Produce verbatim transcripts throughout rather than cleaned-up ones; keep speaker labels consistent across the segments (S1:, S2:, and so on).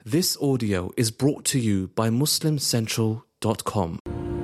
S1: This audio is brought to you by Muslim Central dot com.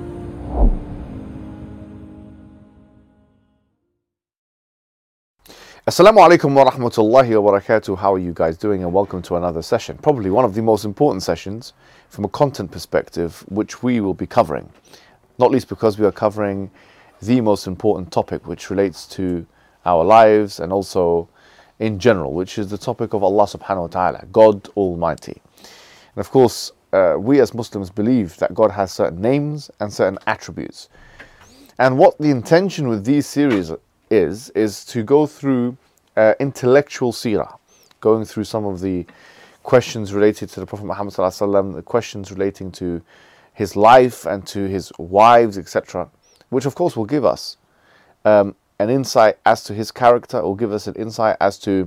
S2: Assalamu alaikum wa rahmatullahi wa barakatuh. How are you guys doing? And welcome to another session. Probably one of the most important sessions from a content perspective, which we will be covering. Not least because we are covering the most important topic, which relates to our lives and also in general, which is the topic of Allah subhanahu wa ta'ala, God Almighty. And of course, uh, we as Muslims believe that God has certain names and certain attributes. And what the intention with these series is, is to go through uh, intellectual seerah, going through some of the questions related to the Prophet Muhammad sallallahu alaihi wasallam, the questions relating to his life and to his wives, et cetera, which of course will give us um, an insight as to his character, or give us an insight as to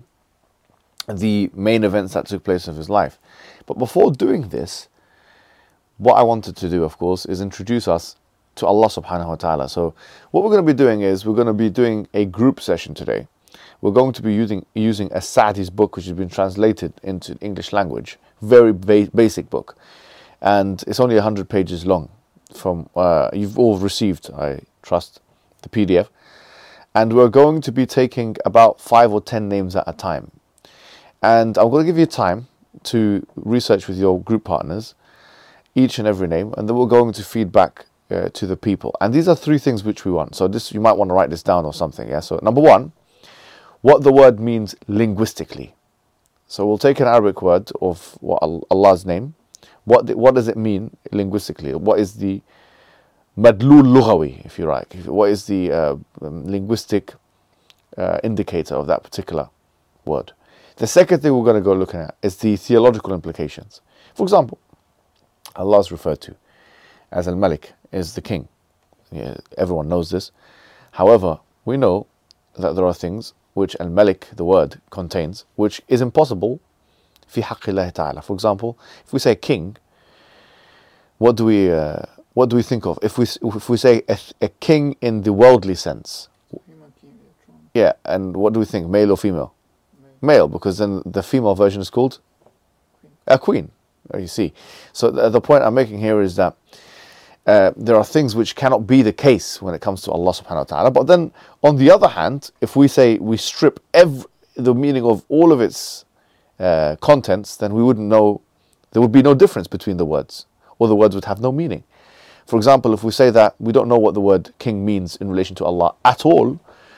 S2: the main events that took place of his life. But before doing this, what I wanted to do, of course, is introduce us to Allah subhanahu wa ta'ala. So what we're going to be doing is we're going to be doing a group session today. We're going to be using using a Sa'di's book, which has been translated into English language. Very ba- basic book. And it's only one hundred pages long. From uh, you've all received, I trust, the P D F. And we're going to be taking about five or ten names at a time. And I'm going to give you time to research with your group partners each and every name, and then we're going to feed back uh, to the people. And these are three things which we want. So this, you might want to write this down or something. Yeah. So number one, what the word means linguistically. So we'll take an Arabic word of what Allah's name. What what does it mean linguistically? What is the madlul lughawi, if you like? What is the uh, linguistic uh, indicator of that particular word? The second thing we're going to go looking at is the theological implications. For example, Allah is referred to as Al-Malik, is the king. Yeah, everyone knows this. However, we know that there are things which Al-Malik, the word, contains, which is impossible fi haqqillahi ta'ala. For example, if we say king, what do we uh, what do we think of? If we if we say a, a king in the worldly sense, yeah, and what do we think, male or female? Male, because then the female version is called a queen. You see. So the, the point I'm making here is that uh, there are things which cannot be the case when it comes to Allah subhanahu wa ta'ala. But then on the other hand, if we say we strip every, the meaning of all of its uh, contents, then we wouldn't know, there would be no difference between the words, or the words would have no meaning. For example, if we say that we don't know what the word king means in relation to Allah at all,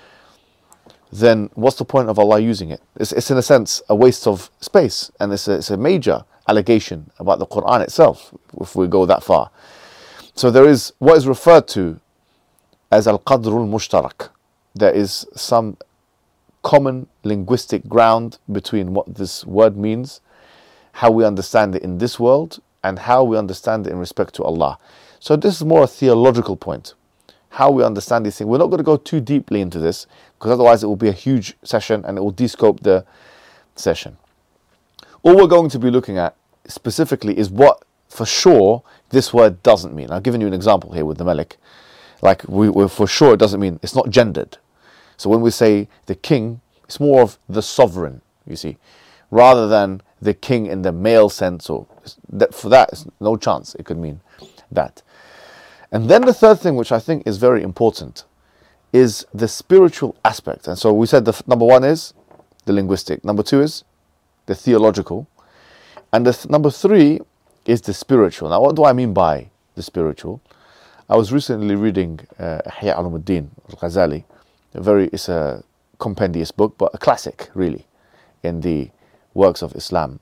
S2: then what's the point of Allah using it? It's, it's in a sense a waste of space, and it's a, it's a major allegation about the Quran itself, if we go that far. So there is what is referred to as al-qadrul mushtarak. There is some common linguistic ground between what this word means, how we understand it in this world, and how we understand it in respect to Allah. So this is more a theological point, how we understand these things. We're not going to go too deeply into this, because otherwise it will be a huge session and it will de-scope the session. All we're going to be looking at specifically is what for sure this word doesn't mean. I've given you an example here with the Malik. Like we, we're for sure it doesn't mean, it's not gendered. So when we say the king, it's more of the sovereign, you see, rather than the king in the male sense, or that, for that, it's no chance it could mean that. And then the third thing, which I think is very important, is the spiritual aspect. And so we said the f- number one is the linguistic, number two is the theological, and the th- number three is the spiritual. Now, what do I mean by the spiritual? I was recently reading uh, Ihya Ulumuddin al-Ghazali. A very, it's a compendious book, but a classic, really, in the works of Islam.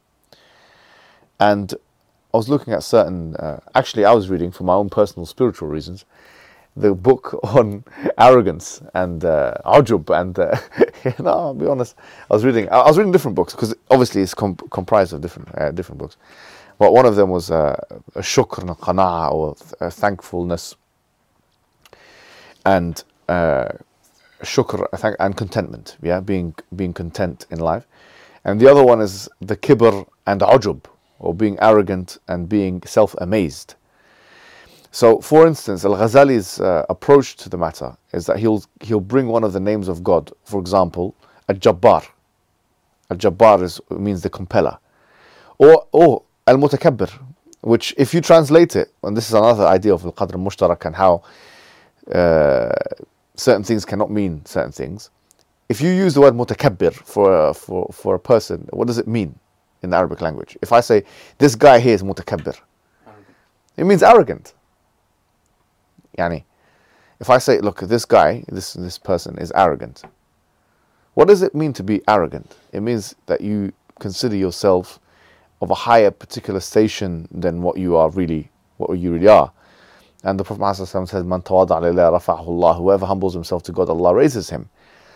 S2: And I was looking at certain, uh, actually I was reading for my own personal spiritual reasons, the book on arrogance and uh, ujub, and uh, no, I'll be honest, I was reading, I was reading different books, because obviously it's com- comprised of different uh, different books. But one of them was uh, a shukr and qana'a, or uh, thankfulness, and uh, shukr and contentment, yeah, being being content in life. And the other one is the kibr and ujub, or being arrogant and being self-amazed. So, for instance, Al-Ghazali's uh, approach to the matter is that he'll he'll bring one of the names of God. For example, Al-Jabbar. Al-Jabbar is, means the compeller. Or, or al-mutakabbir, which if you translate it, and this is another idea of al-qadr al-mushtarak and how uh, certain things cannot mean certain things. If you use the word mutakabbir for a, for, for a person, what does it mean in the Arabic language? If I say, this guy here is mutakabbir, it means arrogant. Yani, if I say, look, this guy, this, this person is arrogant. What does it mean to be arrogant? It means that you consider yourself of a higher particular station than what you are really, what you really are. And the Prophet ﷺ says, "Man tawada'a lillahi rafa'ahu Allah." Whoever humbles himself to God, Allah raises him.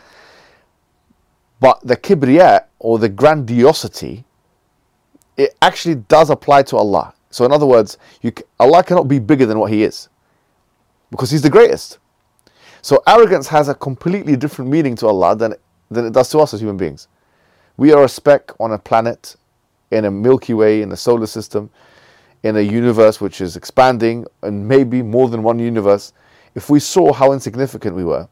S2: But the kibriya, or the grandiosity, it actually does apply to Allah. So in other words, you, Allah cannot be bigger than what He is, because He's the greatest. So arrogance has a completely different meaning to Allah than, than it does to us as human beings. We are a speck on a planet, in a Milky Way, in a solar system, in a universe which is expanding, and maybe more than one universe. If we saw how insignificant we were,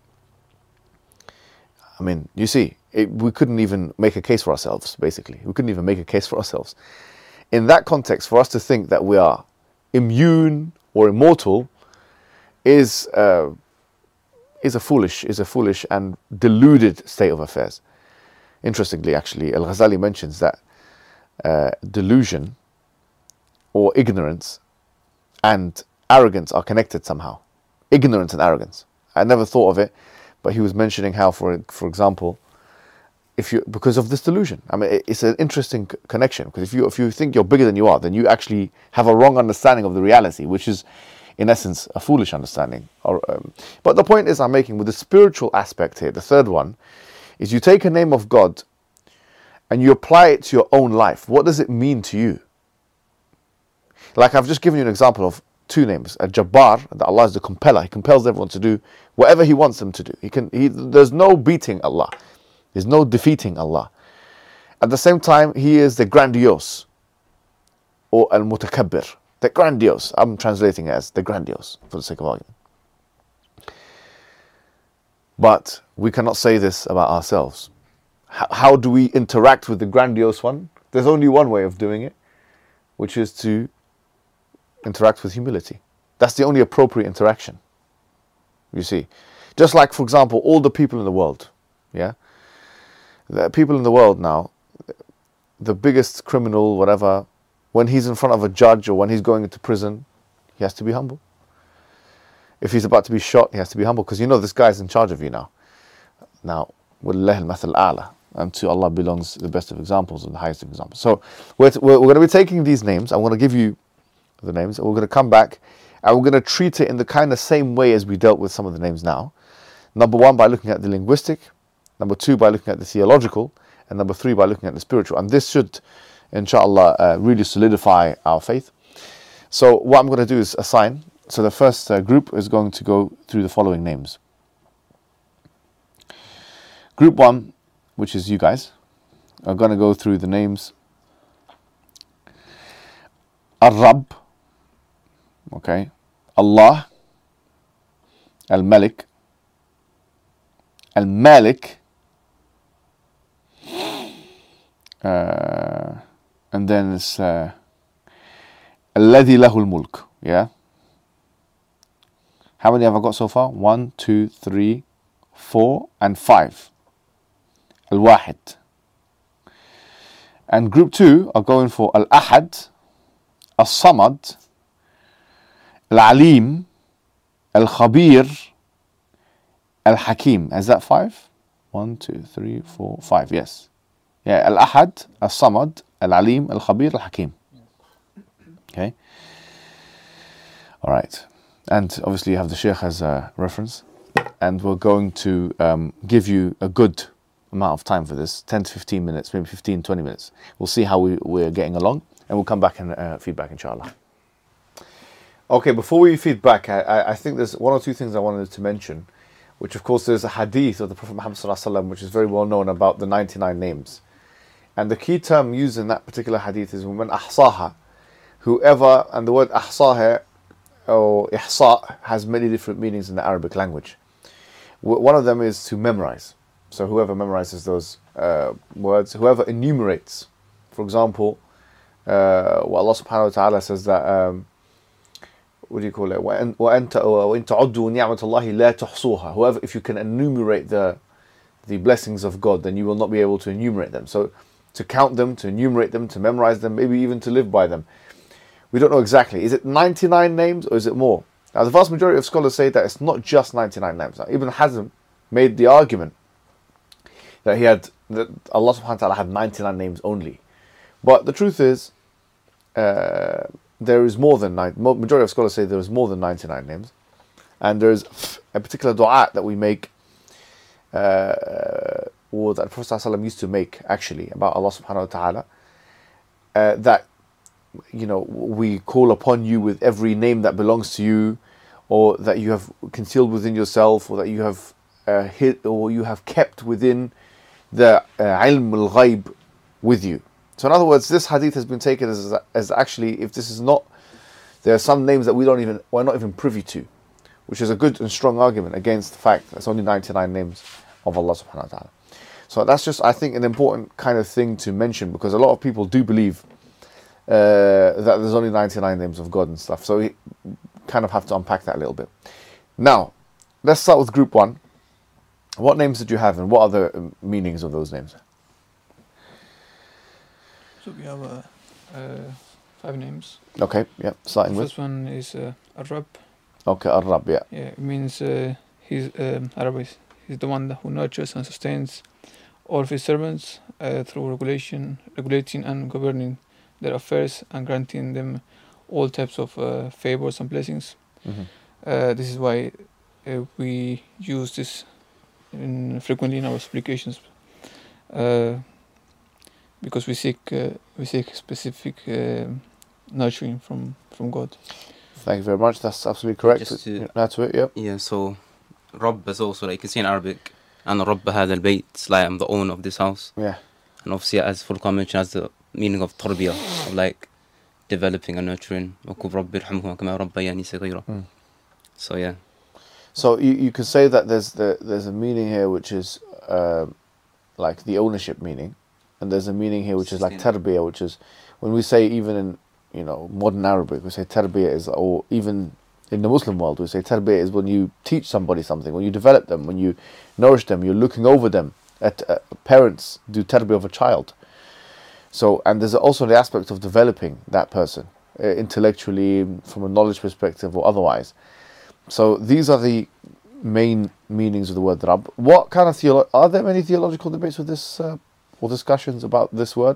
S2: I mean, you see, it, we couldn't even make a case for ourselves, basically. We couldn't even make a case for ourselves. In that context, for us to think that we are immune or immortal is uh, is a foolish, is a foolish and deluded state of affairs. Interestingly, actually, Al-Ghazali mentions that uh, delusion or ignorance and arrogance are connected somehow. Ignorance and arrogance. I never thought of it, but he was mentioning how, for for example, if you because of this delusion. I mean, it's an interesting c- connection, because if you if you think you're bigger than you are, then you actually have a wrong understanding of the reality, which is, in essence, a foolish understanding. Or, um, but the point is, I'm making with the spiritual aspect here. The third one is you take a name of God and you apply it to your own life. What does it mean to you? Like I've just given you an example of two names. A Jabbar, that Allah is the compeller. He compels everyone to do whatever He wants them to do. He can. He, there's no beating Allah. There's no defeating Allah. At the same time, He is the grandiose, or al-mutakabbir. The grandiose. I'm translating it as the grandiose, for the sake of argument. But we cannot say this about ourselves. How, how do we interact with the grandiose one? There's only one way of doing it, which is to interact with humility. That's the only appropriate interaction. You see, just like, for example, all the people in the world, yeah, the people in the world now, the biggest criminal, whatever, when he's in front of a judge or when he's going into prison, he has to be humble. If he's about to be shot, he has to be humble, because you know this guy's in charge of you now. Now, وَلِلَّهِ الْمَثَلُ الْأَعْلَى, and to Allah belongs the best of examples and the highest of examples. So we're, we're, we're going to be taking these names. I'm going to give you the names, and we're going to come back and we're going to treat it in the kind of same way as we dealt with some of the names now. Number one, by looking at the linguistic. Number two, by looking at the theological. And number three, by looking at the spiritual. And this should, inshallah, uh, really solidify our faith. So what I'm going to do is assign. So the first uh, group is going to go through the following names. Group one, which is you guys, are going to go through the names Ar-Rabb, okay, Allah, Al-Malik, Al-Malik, uh, and then it's uh, Alladhi Lahul Mulk, yeah? How many have I got so far? One, two, three, four, and five. Al-Wahid. And group two are going for Al-Ahad, Al-Samad, Al-Alim, Al-Khabir, Al-Hakim. Is that five? One, two, three, four, five. Yes. Yeah. Al-Ahad, Al-Samad, Al-Alim, Al-Khabir, Al-Hakim. Okay. All right. And obviously you have the Sheikh as a reference. And we're going to um, give you a good amount of time for this. ten to fifteen minutes, maybe fifteen, twenty minutes. We'll see how we, we're getting along. And we'll come back and uh, feedback, inshallah. Okay, before we feed back, I, I think there's one or two things I wanted to mention, which of course there's a hadith of the Prophet Muhammad sallallahu alaihi wasallam, which is very well known about the ninety-nine names. And the key term used in that particular hadith is when ahsaha, whoever, and the word ahsaha or ihsa has many different meanings in the Arabic language. One of them is to memorize. So whoever memorizes those uh, words, whoever enumerates, for example, uh, well, Allah subhanahu wa ta'ala says that, um, what do you call it? وَأَن- وَأَن تَ- وَإِن تَعُدُّوا نِعْمَةَ اللَّهِ لَا تُحْصُوهَا. Whoever, if you can enumerate the the blessings of God, then you will not be able to enumerate them. So to count them, to enumerate them, to memorize them, maybe even to live by them. We don't know exactly. Is it ninety-nine names or is it more? Now, the vast majority of scholars say that it's not just ninety-nine names. Now, Ibn Hazm made the argument that he had, that Allah subhanahu wa ta'ala had ninety-nine names only. But the truth is, uh, there is more than nine. Majority of scholars say there is more than ninety-nine names, and there is a particular du'a that we make, uh, or that Prophet ﷺ used to make actually about Allah subhanahu wa ta'ala, uh, that, you know, we call upon you with every name that belongs to you, or that you have concealed within yourself, or that you have uh, hid, or you have kept within the uh, ilm al-ghaib with you. So in other words, this hadith has been taken as, as actually, if this is not, there are some names that we don't even, we're not even privy to, which is a good and strong argument against the fact that it's only ninety-nine names of Allah subhanahu wa ta'ala. So that's just, I think, an important kind of thing to mention, because a lot of people do believe uh, that there's only ninety-nine names of God and stuff. So we kind of have to unpack that a little bit. Now, let's start with group one. What names did you have, and what are the meanings of those names?
S3: So we have uh, uh, five names.
S2: Okay, yeah, starting
S3: The
S2: with.
S3: first one is uh, Ar-Rabb.
S2: Okay, Ar-Rabb, yeah.
S3: Yeah, it means uh, he's um, Arab is he's the one who nurtures and sustains all of his servants uh, through regulation, regulating and governing their affairs and granting them all types of uh, favors and blessings.
S2: Mm-hmm.
S3: Uh, this is why uh, we use this in, frequently in our supplications, uh, because we seek uh, we seek specific uh, nurturing from, from God.
S2: Thank you very much. That's absolutely correct.
S4: Just to-
S2: That's it. Yep.
S4: Yeah, so Rabb is also, like you can see in Arabic, and Rabb هذا البيت, it's like I'm the owner of this house.
S2: Yeah.
S4: And obviously, as Furqan mentioned, has the meaning of tarbiyah, of like developing and nurturing. وَقُلْ رَبِّ ارْحَمْهُمَا كَمَا رَبَّيَانِي صَغِيرًا.
S2: Mm.
S4: So yeah,
S2: So you, you could say that there's the there's a meaning here which is uh, like the ownership meaning, and there's a meaning here which is like tarbiyah, which is when we say, even in, you know, modern Arabic, we say tarbiyah is, or even in the Muslim world we say tarbiyah is when you teach somebody something, when you develop them, when you nourish them, you're looking over them. At, uh, parents do tarbiyah of a child. So, and there's also the aspect of developing that person uh, intellectually, from a knowledge perspective or otherwise. So these are the main meanings of the word Rabb. What kind of theolo- are there many theological debates with this uh, or discussions about this word?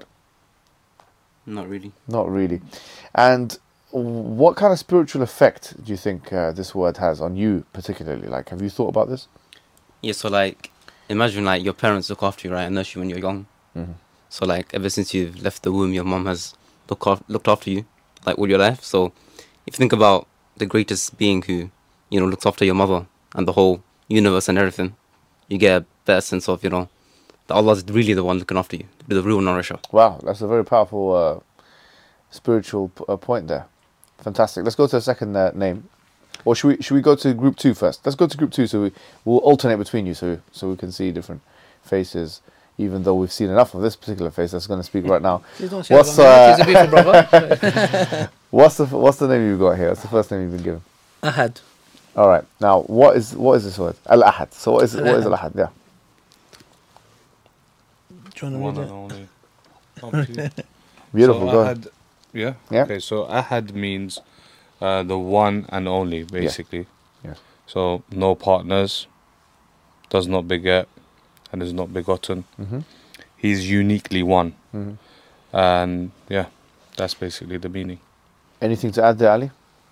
S4: not really.
S2: Not really. And what kind of spiritual effect do you think uh, this word has on you particularly? Like, have you thought about this?
S4: Yeah, so like, imagine like your parents look after you, right, and nurse you when you're young.
S2: Mm-hmm.
S4: So like, ever since you've left the womb, your mom has look af- looked after you, like all your life. So if you think about the greatest being who, you know, looks after your mother and the whole universe and everything, you get a better sense of, you know, that Allah is really the one looking after you, the real nourisher.
S2: Wow, that's a very powerful uh, spiritual p- uh, point there. Fantastic. Let's go to the second uh, name. Or should we should we go to group two first? Let's go to group two, so we, we'll alternate between you, so so we can see different faces, even though we've seen enough of this particular face that's going to speak right now. What's, uh, what's, the, what's the name you've got here? What's the first name you've been given?
S5: Ahad.
S2: All right. Now, what is what is this word? Al-Ahad. So what is, what is Al-Ahad? Yeah.
S5: Do you want
S6: One
S5: to
S6: and
S5: read it?
S6: only. Up to you.
S2: Beautiful.
S6: So
S2: Go ahead.
S6: Ahad, yeah?
S2: Yeah.
S6: Okay, so Ahad means uh, the one and only, basically.
S2: Yeah.
S6: So no partners, does not beget, and is not begotten.
S2: Mm-hmm.
S6: He's uniquely one.
S2: Mm-hmm.
S6: And yeah, that's basically the meaning.
S2: Anything to add there, Ali?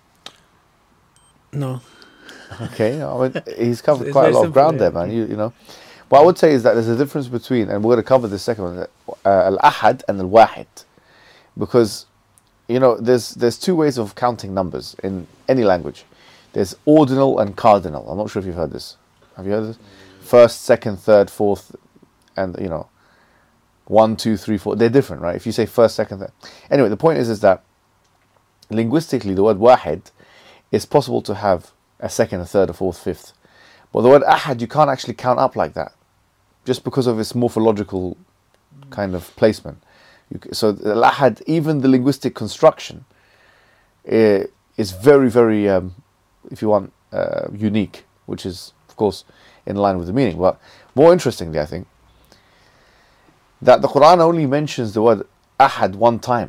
S5: No.
S2: Okay, I mean, he's covered
S5: It's
S2: quite a
S5: very
S2: lot of
S5: simple,
S2: ground
S5: yeah.
S2: there, man. You, you know, what I would say is that there's a difference between, and we're going to cover the second one, uh, Al-Ahad and Al-Wahid, because, you know, there's there's two ways of counting numbers in any language. There's ordinal and cardinal. I'm not sure if you've heard this. Have you heard this? First, second, third, fourth, and, you know, one, two, three, four. They're different, right? If you say first, second, third. Anyway, the point is, is that linguistically, the word wahid, it's possible to have a second, a third, a fourth, fifth. But the word ahad, you can't actually count up like that, just because of its morphological kind of placement. You, c- so the Al-Ahad, even the linguistic construction, uh, is very, very, um, if you want, uh, unique, which is, of course, in line with the meaning. But more interestingly, I think, that the Quran only mentions the word Ahad one time,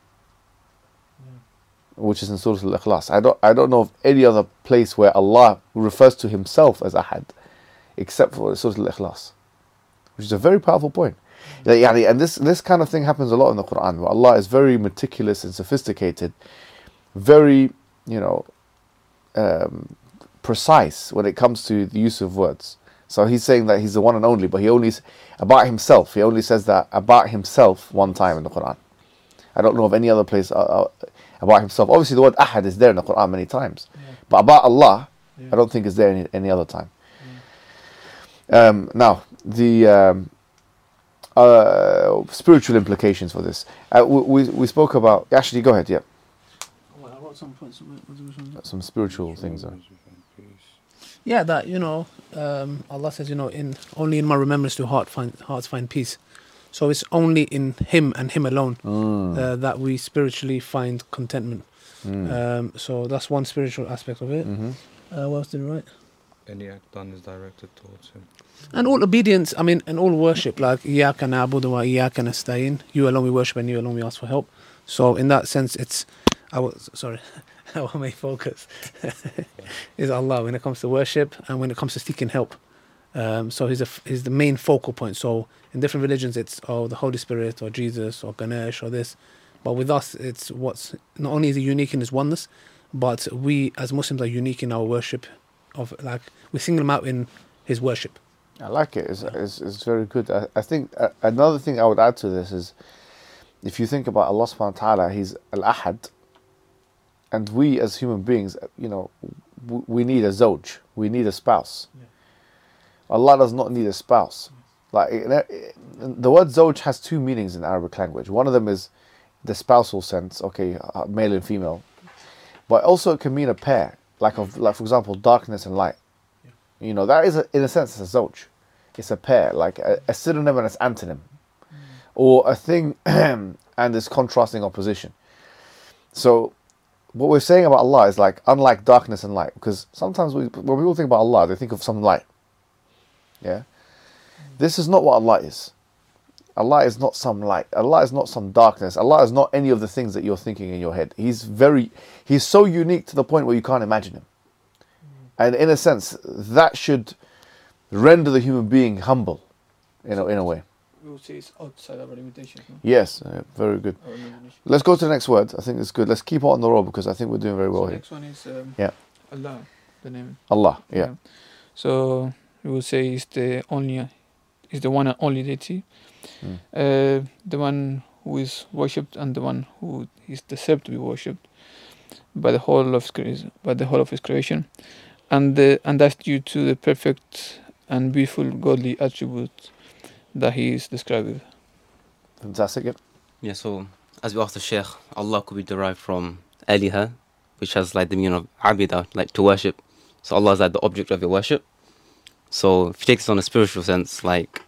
S2: which is in Surah Al-Ikhlas. I don't, I don't know of any other place where Allah refers to Himself as Ahad, except for Surah Al-Ikhlas, which is a very powerful point. Like, yani, and this, this kind of thing happens a lot in the Quran, where Allah is very meticulous and sophisticated, very, you know, um, precise when it comes to the use of words. So He's saying that He's the one and only, but He only, s- about Himself, He only says that about Himself one time in the Quran. I don't know of any other place uh, uh, about Himself. Obviously the word Ahad is there in the Quran many times,
S3: Yeah.
S2: but about Allah,
S3: Yeah.
S2: I don't think it's there any, any other time. Um, now, the um, uh, spiritual implications for this. Uh, we, we, we spoke about, actually go ahead, yeah,
S5: Well, I wrote some points. What was the which one?
S2: some spiritual things. There.
S5: Yeah, that you know, um, Allah says, you know, in only in my remembrance do heart find hearts find peace. So it's only in Him and Him alone
S2: Mm.
S5: uh, that we spiritually find contentment.
S2: Mm.
S5: Um, so that's one spiritual aspect of it.
S2: Mhm.
S5: Uh, what else did I write?
S6: Any act done is directed towards Him.
S5: And all obedience, I mean, and all worship, like إِيَّاكَ نَعْبُدُ وَإِيَّاكَ نَسْتَعِينُ. You alone we worship and you alone we ask for help. So in that sense, it's our, sorry, our main focus is Allah when it comes to worship and when it comes to seeking help. Um, so he's, a, he's the main focal point. So in different religions, it's, oh, the Holy Spirit or Jesus or Ganesh or this. But with us, it's what's, not only is he unique in his oneness, but we as Muslims are unique in our worship of, like, we single him out in his worship.
S2: I like it. It's, it's, it's very good. I, I think uh, another thing I would add to this is, if you think about Allah subhanahu wa ta'ala, He's Al-Ahad, and we as human beings, you know, w- we need a zawj, we need a spouse.
S5: Yeah.
S2: Allah does not need a spouse. Like it- it- the word zawj has two meanings in Arabic language. One of them is the spousal sense, okay, uh, male and female, but also it can mean a pair, like of, like for example, darkness and light. You know, that is, a, in a sense, it's a zawj. It's a pair, like a, a synonym and its antonym. Or a thing and its contrasting opposition. So, what we're saying about Allah is like, unlike darkness and light, because sometimes we, when people think about Allah, they think of some light. Yeah? This is not what Allah is. Allah is not some light. Allah is not some darkness. Allah is not any of the things that you're thinking in your head. He's very, He's so unique to the point where you can't imagine Him. And in a sense, that should render the human being humble, you know, in a way.
S3: We would say it's outside our limitations. No?
S2: Yes, uh, very good.
S3: Our imagination.
S2: Let's go to the next word. I think it's good. Let's keep it on the roll because I think we're doing very
S3: So
S2: well
S3: the
S2: here.
S3: next one is um,
S2: Yeah.
S3: Allah, the name.
S2: Allah, yeah.
S3: So we would say it's the only, is the one and only deity,
S2: Mm.
S3: uh, the one who is worshipped and the one who is deserved to be worshipped by the whole of cre- by the whole of His creation, and the, and that's due to the perfect and beautiful godly attribute that He is described with.
S2: Fantastic. Yep.
S4: Yeah, so as we asked the Sheikh, Allah could be derived from Aliha, which has like the meaning of Abida, like to worship. So Allah is like the object of your worship. So if you take this on a spiritual sense, like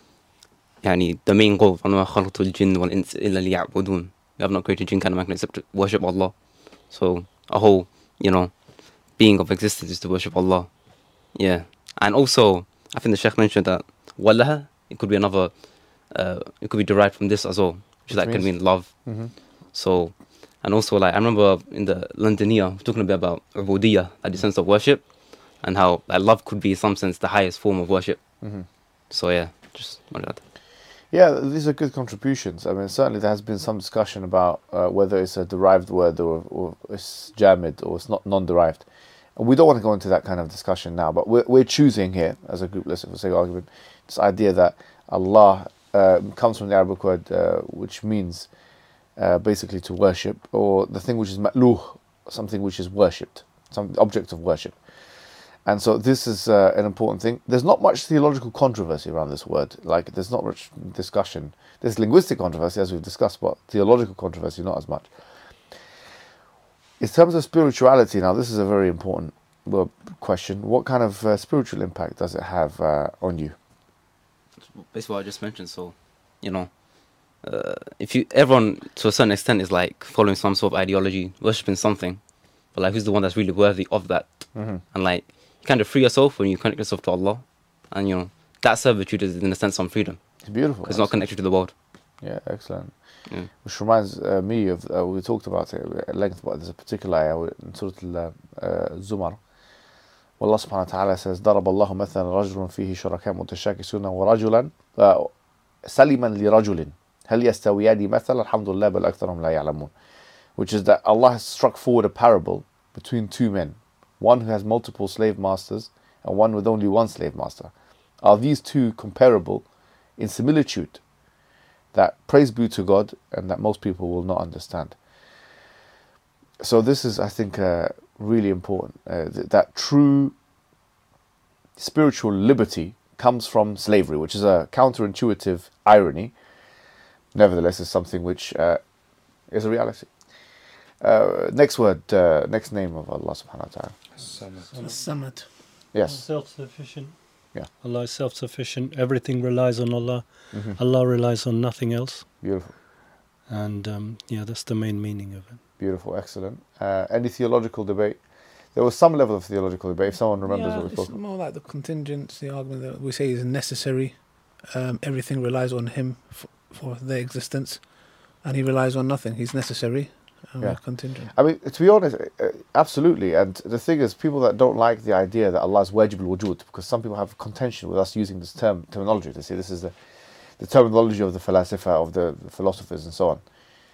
S4: يعني the main goal, وَمَا خَلَقْتُ الْجِنَّ وَالْإِنسَ إِلَّا لِيَعْبُدُونَ. We have not created jinn kind of mankind except to worship Allah. So a whole, you know, being of existence is to worship Allah. Yeah. And also, I think the Sheikh mentioned that Wallaha, it could be another, uh, it could be derived from this as well, which,
S2: Which
S4: like can
S2: means?
S4: mean love.
S2: Mm-hmm.
S4: So, and also like I remember in the Londonia talking a bit about ubudiyah, like the sense of worship, and how like love could be in some sense the highest form of worship.
S2: Mm-hmm.
S4: So yeah, just wanted that.
S2: Yeah, these are good contributions. I mean, certainly there has been some discussion about uh, whether it's a derived word or, or it's jamid or it's not non-derived. And we don't want to go into that kind of discussion now, but we're, we're choosing here, as a group, let's for sake of argument, this idea that Allah uh, comes from the Arabic word uh, which means uh, basically to worship, or the thing which is ma'luh, something which is worshipped, some object of worship. And so this is uh, an important thing. There's not much theological controversy around this word. Like, there's not much discussion. There's linguistic controversy, as we've discussed, but theological controversy, not as much. In terms of spirituality, now, this is a very important well, question. What kind of uh, spiritual impact does it have uh, on you?
S4: Basically what I just mentioned. So, you know, uh, if you everyone to a certain extent is like following some sort of ideology, worshipping something, but like who's the one that's really worthy of that?
S2: Mm-hmm.
S4: And like you kind of free yourself when you connect yourself to Allah, and you know that servitude is in a sense some freedom.
S2: It's beautiful.
S4: It's not connected to the world.
S2: Yeah, excellent.
S4: Yeah.
S2: Which reminds uh, me of, uh, we talked about it at length, but there's a particular ayah in Surah Al-Zumar. Allah subhanahu wa ta'ala says, ضرب الله مثلا رجل فيه شركاء متشاكسون ورجلا سلما لرجل هل يستويان مثلا الحمد لله بل أكثرهم لا يعلمون. Which is that Allah has struck forward a parable between two men, one who has multiple slave masters and one with only one slave master. Are these two comparable in similitude? That praise be to God, and that most people will not understand. So this is, I think, uh, really important. Uh, th- that true spiritual liberty comes from slavery, which is a counterintuitive irony. Nevertheless, it's something which uh, is a reality. Uh, next word, uh, next name of Allah subhanahu wa ta'ala.
S5: Samad.
S2: Yes.
S7: Self-sufficient.
S2: Yeah.
S7: Allah is self-sufficient. Everything relies on Allah.
S2: Mm-hmm.
S7: Allah relies on nothing else.
S2: Beautiful.
S7: And um, yeah, that's the main meaning of it.
S2: Beautiful, excellent. Uh, any theological debate? There was some level of theological debate. If someone remembers
S5: Yeah,
S2: what we
S5: it's
S2: spoke about.
S5: more like the contingency argument that we say is necessary. Um, everything relies on him for, for their existence, and he relies on nothing. He's necessary. And
S2: Yeah.
S5: we're contingent.
S2: I mean, to be honest, uh, absolutely. And the thing is, people that don't like the idea that Allah is wajib al-wujud, because some people have contention with us using this term terminology. They say this is the, the terminology of the falasifa, of the, the philosophers and so on.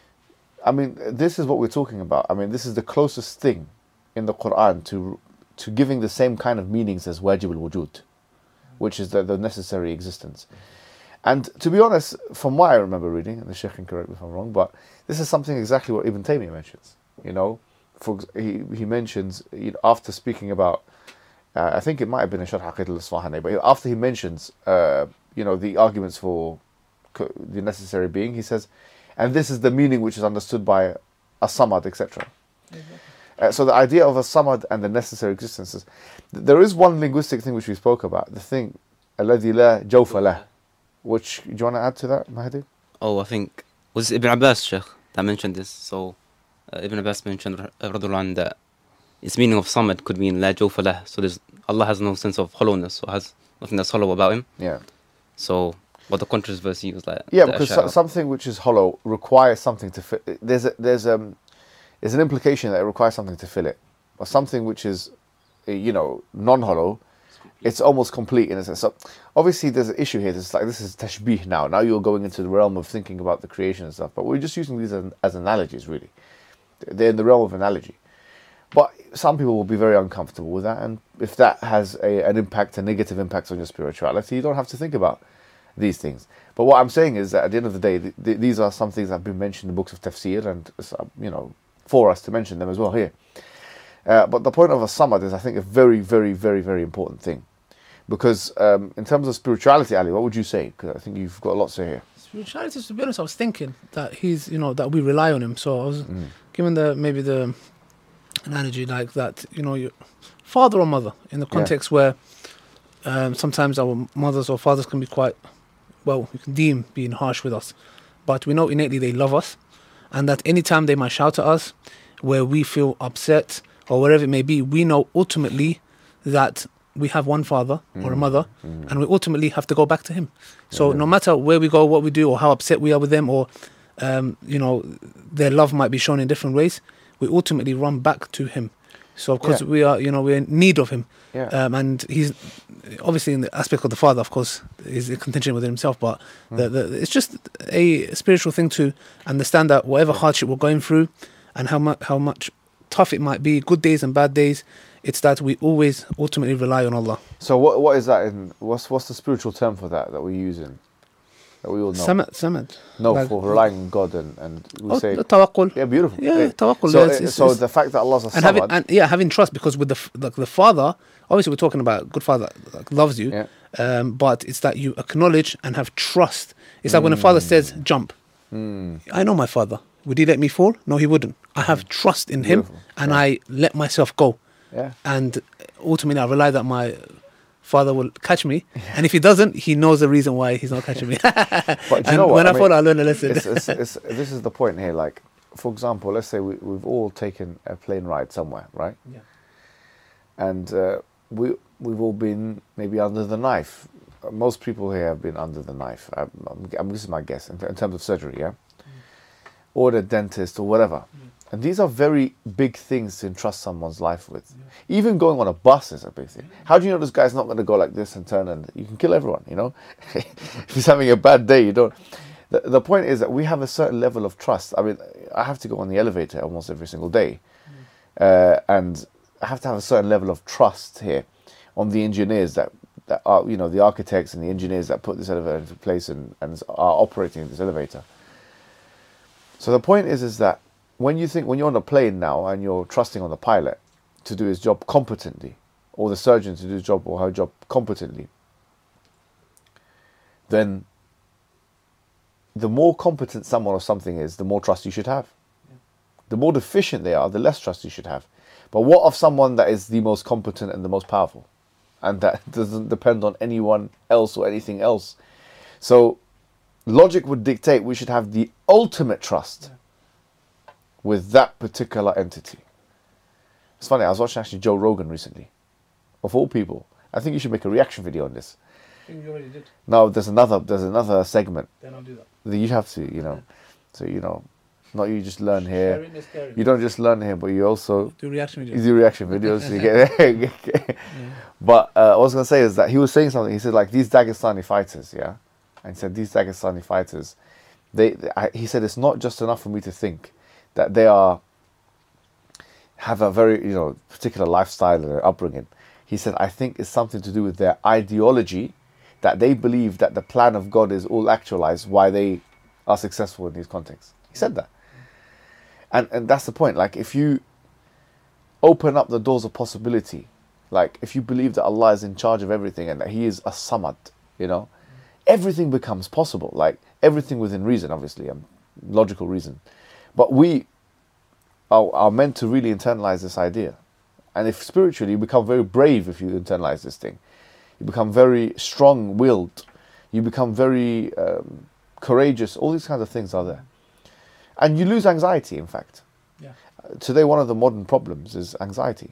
S2: I mean, this is what we're talking about. I mean, this is the closest thing in the Quran to to giving the same kind of meanings as wajib al-wujud, which is the, the necessary existence. And to be honest, from what I remember reading, and the Sheikh can correct me if I'm wrong, but this is something exactly what Ibn Taymiyyah mentions. You know, for he he mentions, you know, after speaking about, uh, I think it might have been in Sharh Aqeedah al-Isfahani, but after he mentions, uh, you know, the arguments for co- the necessary being, he says, and this is the meaning which is understood by as-samad, et cetera. Uh, so the idea of as-samad and the necessary existences, there is one linguistic thing which we spoke about, the thing, alladhi la jawfa lah. Which, do you want to add to that, Mahdi?
S4: Oh, I think was it Ibn Abbas, Sheikh, that mentioned this. So uh, Ibn Abbas mentioned radhiyallahu anhu, that its meaning of samad could mean la jawfa lah. So there's Allah has no sense of hollowness, or has nothing that's hollow about him.
S2: Yeah.
S4: So what the controversy was like.
S2: Yeah,
S4: the
S2: because
S4: Ash'ari.
S2: so, something which is hollow requires something to fit. There's a, there's um there's an implication that it requires something to fill it, or something which is, uh, you know, non-hollow. It's almost complete in a sense. So obviously there's an issue here. It's like this is tashbih now. Now you're going into the realm of thinking about the creation and stuff. But we're just using these as, as analogies, really. They're in the realm of analogy. But some people will be very uncomfortable with that. And if that has a, an impact, a negative impact on your spirituality, you don't have to think about these things. But what I'm saying is that at the end of the day, th- th- these are some things that have been mentioned in the books of tafsir, and uh, you know, for us to mention them as well here. Uh, but the point of a samad is, I think, a very, very, very, very important thing. Because um, in terms of spirituality, Ali, what would you say? Because I think you've got a lot to say here.
S5: Spirituality, to be honest, I was thinking that he's, you know, that we rely on him. So I was
S2: Mm.
S5: given the maybe the analogy like that, you know, your father or mother, in the
S2: Yeah.
S5: context where um, sometimes our mothers or fathers can be quite, well, we can deem being harsh with us, but we know innately they love us, and that any time they might shout at us, where we feel upset or whatever it may be, we know ultimately that we have one father or a mother,
S2: Mm.
S5: and we ultimately have to go back to him. So
S2: Yeah.
S5: no matter where we go, what we do, or how upset we are with them, or um, you know, their love might be shown in different ways, we ultimately run back to him. So of course
S2: Yeah.
S5: we are, you know, we're in need of him,
S2: Yeah.
S5: um, and he's obviously in the aspect of the father, of course, is a contention within himself. But the, the, it's just a spiritual thing to understand that whatever hardship we're going through, and how much how much tough it might be, good days and bad days, it's that we always ultimately rely on Allah.
S2: So what what is that in? What's what's the spiritual term for that that we use in? That we all know.
S5: Samad, samad.
S2: no,
S5: like-
S2: for relying on God and and we
S5: Oh,
S2: say
S5: the tawakkul.
S2: yeah, beautiful.
S5: Yeah, tawakkul,
S2: So,
S5: yes,
S2: uh,
S5: it's-
S2: so
S5: it's-
S2: the fact that Allah's a
S5: and having
S2: samad,
S5: and yeah, having trust, because with the f- like the father, obviously we're talking about good father like, loves you,
S2: Yeah.
S5: um, but it's that you acknowledge and have trust. It's like when a father says jump,
S2: Mm.
S5: I know my father. Would he let me fall? No, he wouldn't. I have trust in him,
S2: Beautiful.
S5: and
S2: Yeah.
S5: I let myself go.
S2: yeah,
S5: And ultimately, I rely that my Father will catch me, and if he doesn't, he knows the reason why he's not catching me.
S2: But do you
S5: And
S2: know what?
S5: when I,
S2: I mean,
S5: fall, I learn a lesson.
S2: it's, it's, it's, this is the point here. Like, for example, let's say we, we've all taken a plane ride somewhere, right?
S5: Yeah.
S2: And uh, we we've all been maybe under the knife. Uh, Most people here have been under the knife. I'm, I'm, I'm- this is my guess in, in terms of surgery, yeah, or the dentist or whatever. And these are very big things to entrust someone's life with. Even going on a bus is a big thing. How do you know this guy's not going to go like this and turn and you can kill everyone, you know? If he's having a bad day, you don't. The, the point is that we have a certain level of trust. I mean, I have to go on the elevator almost every single day. Uh, and I have to have a certain level of trust here on the engineers that, that are, you know, the architects and the engineers that put this elevator into place and, and are operating this elevator. So the point is, is that when you think, when you're on a plane now and you're trusting on the pilot to do his job competently, or the surgeon to do his job or her job competently, then the more competent someone or something is, the more trust you should have. The more deficient they are, the less trust you should have. But what of someone that is the most competent and the most powerful, and that doesn't depend on anyone else or anything else? So logic would dictate we should have the ultimate trust with that particular entity. It's funny, I was watching actually Joe Rogan recently. Of all people, I think you should make a reaction video on this.
S5: I think you already did.
S2: No, there's another there's another segment
S5: Then I'll do that.
S2: that you have to, you know. So, you know, not you just learn here.
S5: Sharing is caring.
S2: You don't just learn here, but you also
S5: Do reaction
S2: you
S5: videos.
S2: do reaction videos. You get But uh, what I was going to say is that he was saying something. He said, like, these Dagestani fighters, yeah? And he said, these Dagestani fighters, they, I, he said, it's not just enough for me to think that they are, have a very, you know, particular lifestyle and upbringing. He said, I think it's something to do with their ideology, that they believe that the plan of God is all actualized, why they are successful in these contexts. He said that. And and that's the point. Like, if you open up the doors of possibility, like if you believe that Allah is in charge of everything and that He is a Samad, you know, everything becomes possible. Like everything within reason, obviously, um, logical reason. But we are, are meant to really internalize this idea. And if spiritually, you become very brave if you internalize this thing. You become very strong-willed. You become very um, courageous. All these kinds of things are there. And you lose anxiety, in fact.
S5: Yeah.
S2: Uh, Today, one of the modern problems is anxiety.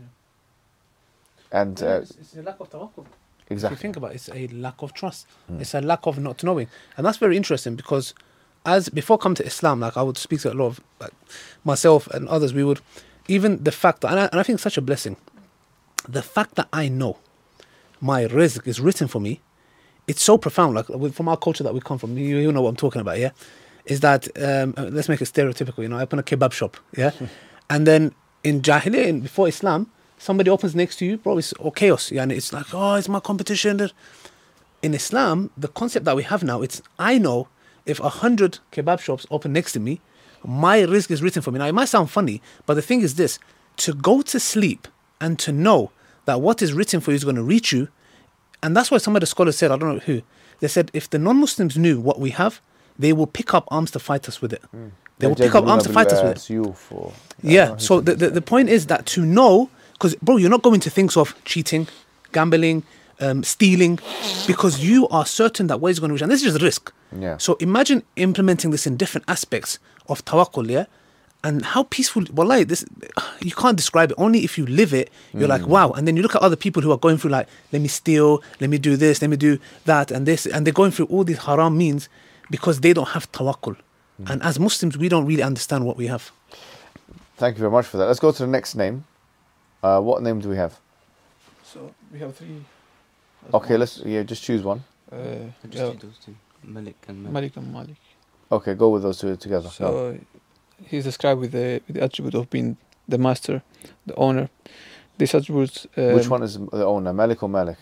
S2: And
S5: Yeah,
S2: uh,
S5: it's, it's a lack of tawakkul.
S2: exactly.
S5: If you think about it, it's a lack of trust. It's a lack of not knowing. And that's very interesting because as before coming to Islam, like I would speak to a lot of like myself and others, we would, even the fact that, and I, and I think it's such a blessing, the fact that I know my rizq is written for me, it's so profound. Like with- from our culture that we come from, you, you know what I'm talking about, yeah? Is that, um, uh, let's make it stereotypical, you know, I open a kebab shop, yeah? And then in Jahiliyyah, in- before Islam, somebody opens next to you, bro, it's or chaos. Yeah, and it's like, oh, it's my competition. In Islam, the concept that we have now, it's I know if a hundred kebab shops open next to me, my rizq is written for me. Now, it might sound funny, but the thing is this, to go to sleep and to know that what is written for you is going to reach you, and that's why some of the scholars said, I don't know who, they said if the non-Muslims knew what we have, they will pick up arms to fight us with it. They will pick up arms to fight us with it.
S2: Youth or,
S5: Yeah, so the, the, the point is that to know, because bro, you're not going to things of cheating, gambling, um, stealing, because you are certain that what is going to reach, and this is just risk.
S2: Yeah.
S5: So imagine implementing this in different aspects of tawakkul, yeah? And how peaceful, wallahi, this, you can't describe it. Only if you live it, you're like, wow. And then you look at other people who are going through like, let me steal, let me do this, let me do that and this. And they're going through all these haram means because they don't have tawakkul. And as Muslims, we don't really understand what we have.
S2: Thank you very much for that. Let's go to the next name. Uh, what name do we have?
S3: So we have three.
S2: Okay, let's yeah, just choose one.
S3: Uh,
S4: Just
S3: yeah,
S4: do those two. Malik and Malik.
S3: Malik and Malik.
S2: Okay, go with those two together. No.
S3: So he's described with the with the attribute of being the master, the owner. These attributes. Um,
S2: Which one is the owner, Malik or Malik?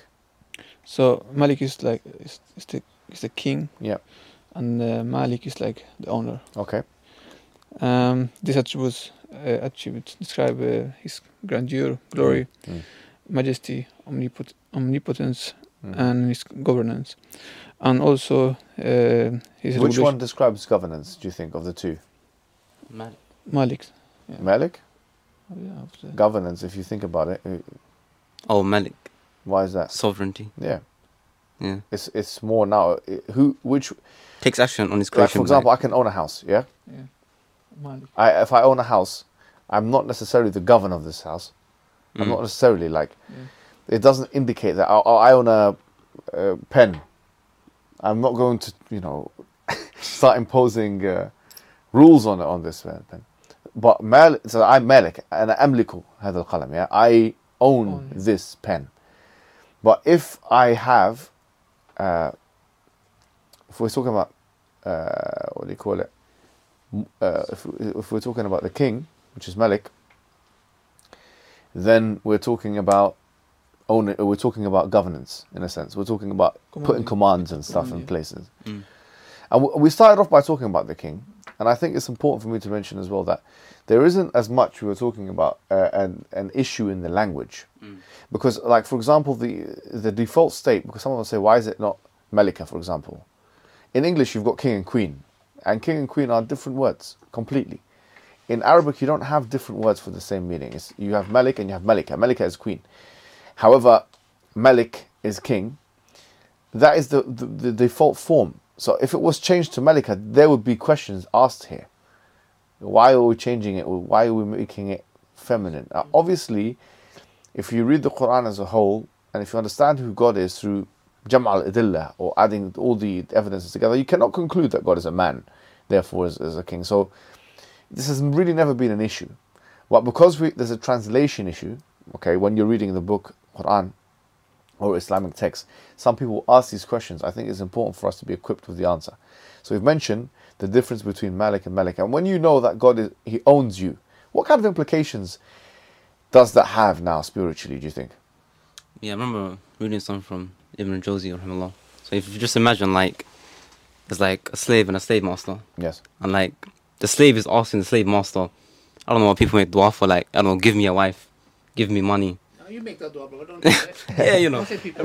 S3: So Malik is like is, is the is the king.
S2: Yeah.
S3: And uh, Malik is like the owner.
S2: Okay.
S3: Um, these attributes uh, attributes describe uh, his grandeur, glory,
S2: Mm.
S3: majesty, omnipot- omnipotence,
S2: Mm.
S3: and his governance, and also uh, his
S2: Which
S3: regulation-
S2: one describes governance, do you think, of the two?
S4: Malik.
S3: Malik. Yeah.
S2: Malik?
S3: Oh, yeah, of the-
S2: Governance, if you think about it. uh,
S4: Oh, Malik.
S2: Why is that?
S4: Sovereignty.
S2: Yeah,
S4: Yeah.
S2: it's it's more now. It, who which
S4: Takes action on his
S2: like
S4: creation.
S2: for example, I can own a house. Yeah,
S3: Yeah. Malik.
S2: I if I own a house, I'm not necessarily the governor of this house. I'm
S4: Mm.
S2: not necessarily like.
S3: Yeah.
S2: It doesn't indicate that. Oh, I own a, a pen. I'm not going to, you know, start imposing uh, rules on on this pen. But mal, so I'm Malik and أملك هذا القلم. Yeah, I own
S3: Own.
S2: this pen. But if I have, uh, if we're talking about, uh, what do you call it? Uh, if if we're talking about the king, which is Malik, then we're talking about own. We're talking about governance in a sense. We're talking about putting
S3: Commanding.
S2: commands and stuff in
S3: Commanding.
S2: places.
S4: Mm.
S2: And w- we started off by talking about the king, and I think it's important for me to mention as well that there isn't as much we were talking about uh, an an issue in the language,
S4: Mm.
S2: because like for example the the default state. Because someone will say, why is it not Malika, for example? In English, you've got king and queen, and king and queen are different words completely. In Arabic, you don't have different words for the same meaning. It's, you have Malik and you have Malika. Malika is queen. However, Malik is king. That is the, the, the default form. So if it was changed to Malika, there would be questions asked here. Why are we changing it? Why are we making it feminine? Now, obviously, if you read the Quran as a whole, and if you understand who God is through Jam' al-Adillah, or adding all the evidences together, you cannot conclude that God is a man, therefore is, is a king. So this has really never been an issue. But because we, there's a translation issue, okay, when you're reading the book, Quran, or Islamic text, some people ask these questions. I think it's important for us to be equipped with the answer. So we've mentioned the difference between Malik and Malik. And when you know that God is, He owns you, what kind of implications does that have now spiritually, do you think?
S4: Yeah, I remember reading something from Ibn Jawzi, rahimahullah. So if you just imagine, like, there's like a slave and a slave master.
S2: Yes.
S4: And like, the slave is asking the slave master, I don't know what people make dua for, like, I don't know, give me a wife, give me money.
S5: You make that dua, bro. Don't do it.
S4: Yeah, you know.
S5: Don't say people.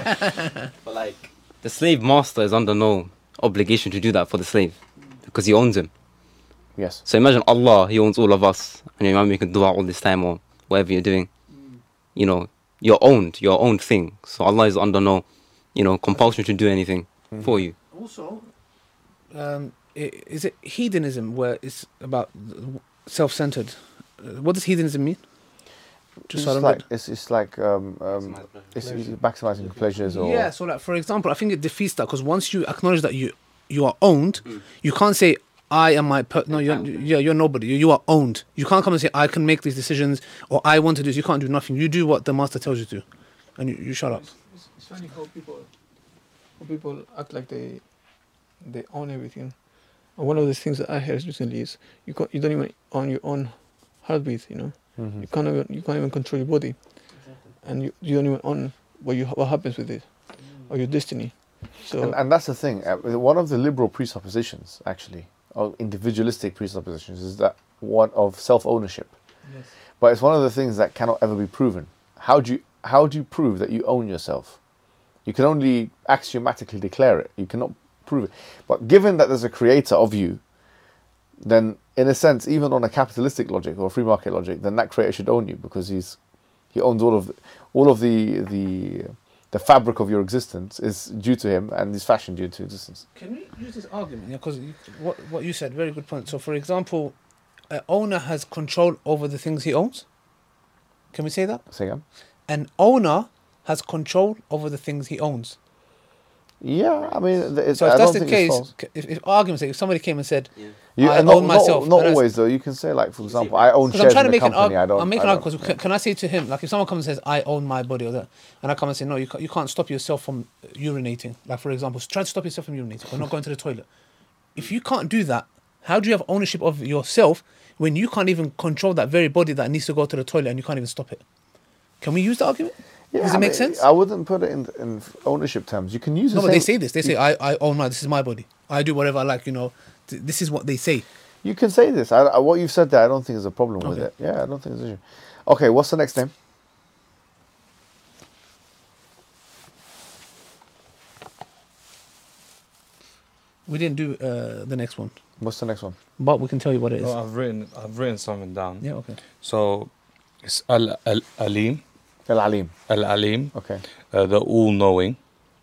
S4: But like, the slave master is under no obligation to do that for the slave, because he owns him.
S2: Yes.
S4: So imagine Allah, He owns all of us, and you're making dua all this time or whatever you're doing. You know, you're owned, your own thing. So Allah is under no, you know, compulsion to do anything for you.
S5: Also, um, i- is it hedonism where it's about self-centered? Uh, What does hedonism mean?
S2: Just
S5: so I
S2: it's
S5: don't
S2: like
S5: get-
S2: it's it's like um, um it's, it's maximizing pleasures or
S5: Yeah, so like for example, I think it defeats that because once you acknowledge that you you are owned, you can't say I am my per-. No, you're yeah, you're nobody. You, you are owned. You can't come and say I can make these decisions or I want to do this. You can't do nothing. You do what the master tells you to, and you, you shut up.
S3: It's, it's, it's funny how people, how people act like they, they own everything. And one of the things that I heard recently is you can't, you don't even own your own heartbeat. You know,
S2: Mhm.
S3: you can't even, you can't even control your body, and you, you don't even own what you what happens with it, or your destiny. So
S2: And, and that's the thing. uh, One of the liberal presuppositions, actually, or individualistic presuppositions, is that one of self-ownership.
S3: yes.
S2: But it's one of the things that cannot ever be proven. How do you how do you prove that you own yourself? You can only axiomatically declare it. You cannot prove it. But given that there's a creator of you, then in a sense, even on a capitalistic logic or free market logic, then that creator should own you because he's he owns all of the, all of the the the fabric of your existence is due to him and is fashioned due to existence.
S5: Can we use this argument? Yeah, because what what you said, very good point. So, for example, an owner has control over the things he owns. Can we say that?
S2: Say again?
S5: An owner has control over the things he owns.
S2: Yeah, I mean, it's,
S5: So, if
S2: I
S5: that's
S2: don't
S5: the
S2: think it's
S5: case,
S2: false.
S5: c- if, if argument's sake, if somebody came and said,
S2: You,
S5: I
S2: and not,
S5: own myself,
S2: Not, not
S5: and I-
S2: always though. You can say like, for example, I own
S5: because
S2: shares
S5: I'm trying to
S2: in a
S5: make an
S2: company. I
S5: argument.
S2: don't.
S5: I'm making
S2: I
S5: an
S2: don't-
S5: argument because can I say to him, like, if someone comes and says, I own my body or that, and I come and say, no, you can't, you can't stop yourself from urinating. Like, for example, try to stop yourself from urinating or not going to the toilet. If you can't do that, how do you have ownership of yourself when you can't even control that very body that needs to go to the toilet and you can't even stop it? Can we use the argument?
S2: Yeah,
S5: Does it
S2: I
S5: make
S2: mean,
S5: sense?
S2: I wouldn't put it in in ownership terms. You can use the
S5: No, but
S2: same-
S5: they say this. They say, I, I own my, this is my body. I do whatever I like, you know. Th- This is what they say.
S2: You can say this. I, I, what you've said there, I don't think is a problem with
S5: Okay.
S2: it. Yeah, I don't think there's an issue. Okay, what's the next name?
S5: We didn't do uh, the next one,
S2: What's the next one?
S5: but we can tell you what it is.
S6: Oh, I've written I've written something down.
S5: Yeah, okay.
S6: So it's Al Al Alim.
S2: Al-Alim.
S6: Al-Alim,
S2: Okay.
S6: uh, the all-knowing.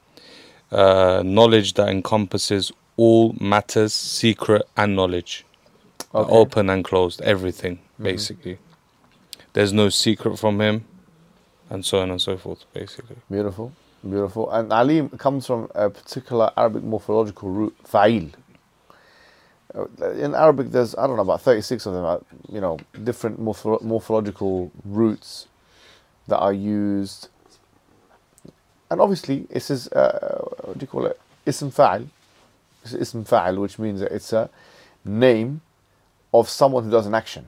S6: Uh, knowledge that encompasses all matters, secret and knowledge. Uh,
S2: Okay.
S6: open and closed, everything, basically. There's no secret from him, and so on and so forth, basically.
S2: Beautiful. Beautiful. And Alim comes from a particular Arabic morphological root, fa'il. Uh, In Arabic, there's, I don't know, about thirty-six of them, uh, you know, different morpho- morphological roots that are used. And obviously, this is, uh, what do you call it? Ism fa'il. It's ism fa'il, which means that it's a name of someone who does an action.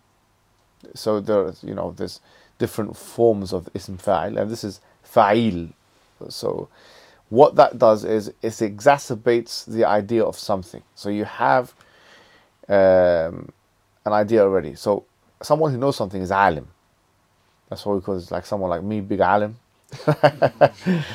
S2: So there's, you know, there's different forms of ism fa'il, and this is fa'il. So what that does is it exacerbates the idea of something. So you have um, an idea already. So someone who knows something is alim. That's what we call it. Like someone like me, big alim. Uh,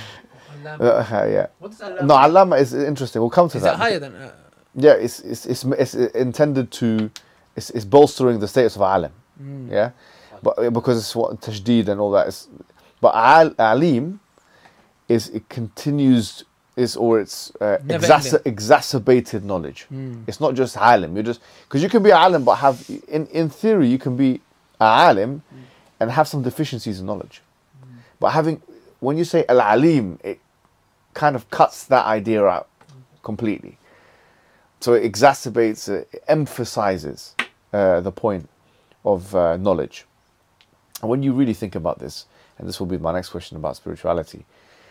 S2: yeah.
S5: What is
S2: No, alama is interesting. We'll come to
S5: Is
S2: that.
S5: that higher than? Uh,
S2: Yeah, it's it's it's, it's intended to, it's, it's bolstering the status of alim.
S5: mm.
S2: Yeah, but because it's what tajdeed and all that is, but al, alim is it continues is or it's uh,
S5: Never
S2: exacer-
S5: ending.
S2: exacerbated knowledge.
S5: Mm.
S2: It's not just alim. You just because you can be alim but have in in theory you can be alim and have some deficiencies in knowledge, but having when you say al alim it kind of cuts that idea out completely. So it exacerbates, uh, it emphasizes uh, the point of uh, knowledge. And when you really think about this, and this will be my next question about spirituality,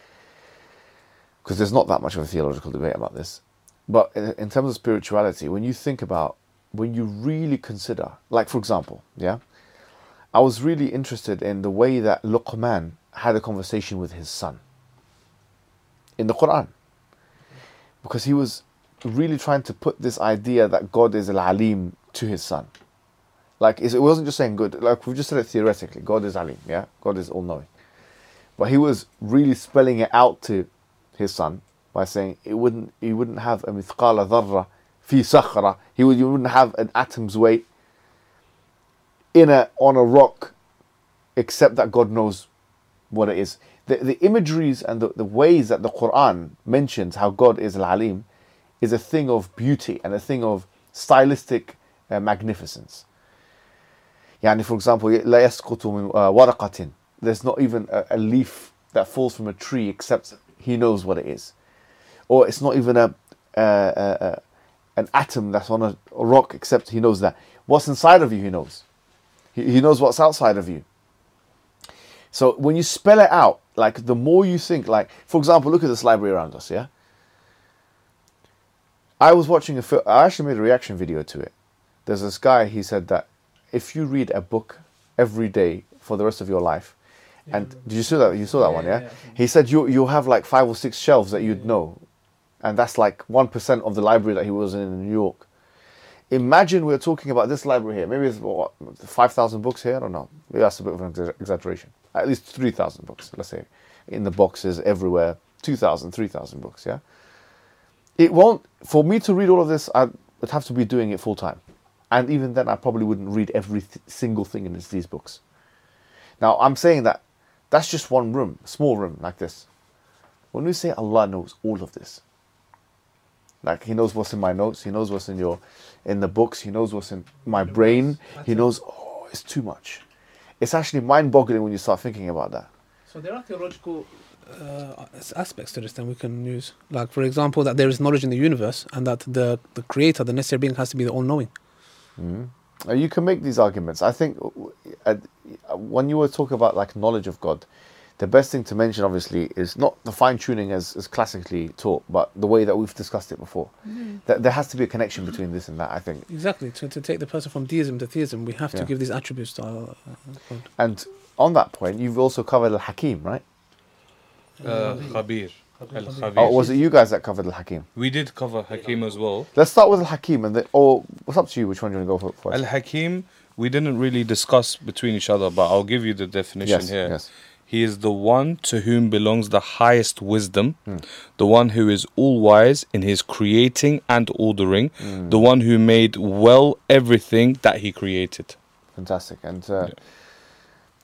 S2: because there's not that much of a theological debate about this, but in, in terms of spirituality, when you think about, when you really consider, like for example, yeah, I was really interested in the way that Luqman had a conversation with his son in the Quran, because he was really trying to put this idea that God is Al-Alim to his son. Like, it wasn't just saying good, like we've just said it theoretically, God is Alim, yeah? God is all-knowing. But he was really spelling it out to his son by saying it wouldn't, he wouldn't have a mithqala dharra fi sakhra, he would, you wouldn't have an atom's weight in a, on a rock except that God knows what it is. The, the imageries and the, the ways that the Quran mentions how God is Al-Alim is a thing of beauty and a thing of stylistic uh, magnificence. Yani, for example, لا يسقط من ورقة. There's not even a, a leaf that falls from a tree except he knows what it is. Or it's not even a, a, a, a an atom that's on a, a rock except he knows that. What's inside of you, he knows. He, he knows what's outside of you. So when you spell it out, like the more you think, like, for example, look at this library around us, yeah? I was watching a film, I actually made a reaction video to it. There's this guy, he said that if you read a book every day for the rest of your life, and did you see that? You saw that one, yeah? He said you you'll have like five or six shelves that you'd know, and that's like one percent of the library that he was in in New York. Imagine we're talking about this library here. Maybe it's what, five thousand books here. I don't know. Maybe that's a bit of an exa- exaggeration. At least three thousand books, let's say, in the boxes everywhere. two thousand, three thousand books, yeah. It won't, for me to read all of this, I would have to be doing it full time. And even then, I probably wouldn't read every th- single thing in this, these books. Now, I'm saying that that's just one room, small room like this. When we say Allah knows all of this, like He knows what's in my notes, He knows what's in your, in the books, He knows what's in my brain, He knows, oh, it's too much. It's actually mind-boggling when you start thinking about that.
S5: So there are theological uh, aspects to this that we can use. Like, for example, that there is knowledge in the universe and that the, the creator, the necessary being, has to be the all-knowing.
S2: Mm-hmm. Uh, you can make these arguments. I think uh, when you were talking about like knowledge of God, the best thing to mention obviously is not the fine-tuning as, as classically taught, but the way that we've discussed it before. Mm-hmm. That there has to be a connection between this and that, I think.
S5: Exactly. To, to take the person from deism to theism, we have to
S2: Yeah.
S5: give these attributes to our uh, God.
S2: And on that point, you've also covered Al-Hakim, right?
S6: Uh, Khabir. Al-Khabir.
S2: Or was it you guys that covered Al-Hakim?
S6: We did cover Hakim as well.
S2: Let's start with Al-Hakim, and then, or what's up to you? Which one do you want to go for first?
S6: Al-Hakim, we didn't really discuss between each other, but I'll give you the definition
S2: Yes,
S6: here.
S2: yes.
S6: He is the one to whom belongs the highest wisdom,
S2: Mm.
S6: the one who is all wise in his creating and ordering,
S2: Mm.
S6: the one who made well everything that he created.
S2: Fantastic. And uh,
S6: Yeah.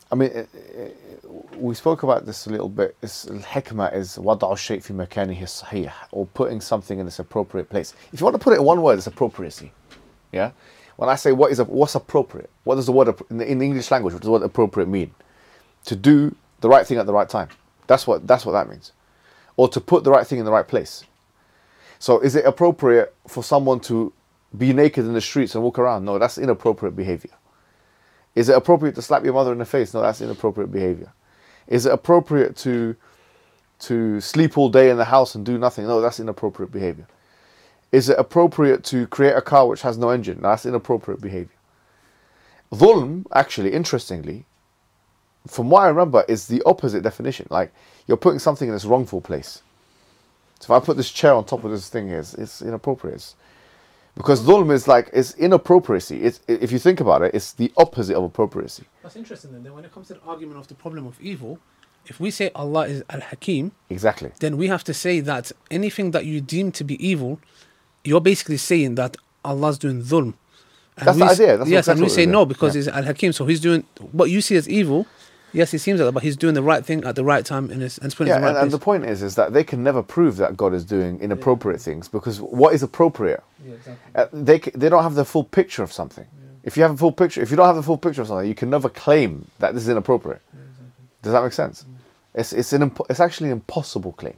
S2: I mean, uh, uh, we spoke about this a little bit. It's, hikmah is وضع الشيء في مكانه الصحيح, or putting something in its appropriate place. If you want to put it in one word, it's appropriacy. Yeah. When I say what is a, what's appropriate, what does the word in the, in the English language? What does the word appropriate mean? To do the right thing at the right time. That's what that's what that means. Or to put the right thing in the right place. So is it appropriate for someone to be naked in the streets and walk around? No, that's inappropriate behavior. Is it appropriate to slap your mother in the face? No, that's inappropriate behavior. Is it appropriate to to sleep all day in the house and do nothing? No, that's inappropriate behavior. Is it appropriate to create a car which has no engine? No, that's inappropriate behavior. Dhulm, actually, interestingly, from what I remember, is the opposite definition. Like, you're putting something in its wrongful place. So if I put this chair on top of this thing here, it's, it's inappropriate. It's, because dhulm is like, it's inappropriacy. It's, if you think about it, it's the opposite of appropriacy.
S5: That's interesting then. Then when it comes to the argument of the problem of evil, if we say Allah is Al-Hakim,
S2: Exactly.
S5: then we have to say that anything that you deem to be evil, you're basically saying that Allah's doing dhulm. And
S2: That's
S5: we
S2: the
S5: s-
S2: idea. That's
S5: yes,
S2: exactly
S5: and we
S2: what
S5: say
S2: it is,
S5: no
S2: yeah.
S5: because
S2: Yeah.
S5: he's Al-Hakim. So he's doing what you see as evil. Yes, he seems like that, but he's doing the right thing at the right time and it's, and it's putting it
S2: Yeah,
S5: in the
S2: and,
S5: right
S2: and the
S5: place.
S2: point is, is that they can never prove that God is doing inappropriate things, because what is appropriate?
S5: Yeah, exactly.
S2: Uh, they c- they don't have the full picture of something. If you have a full picture, if you don't have the full picture of something, you can never claim that this is inappropriate. Does that make sense? It's it's an impo- it's actually an impossible claim.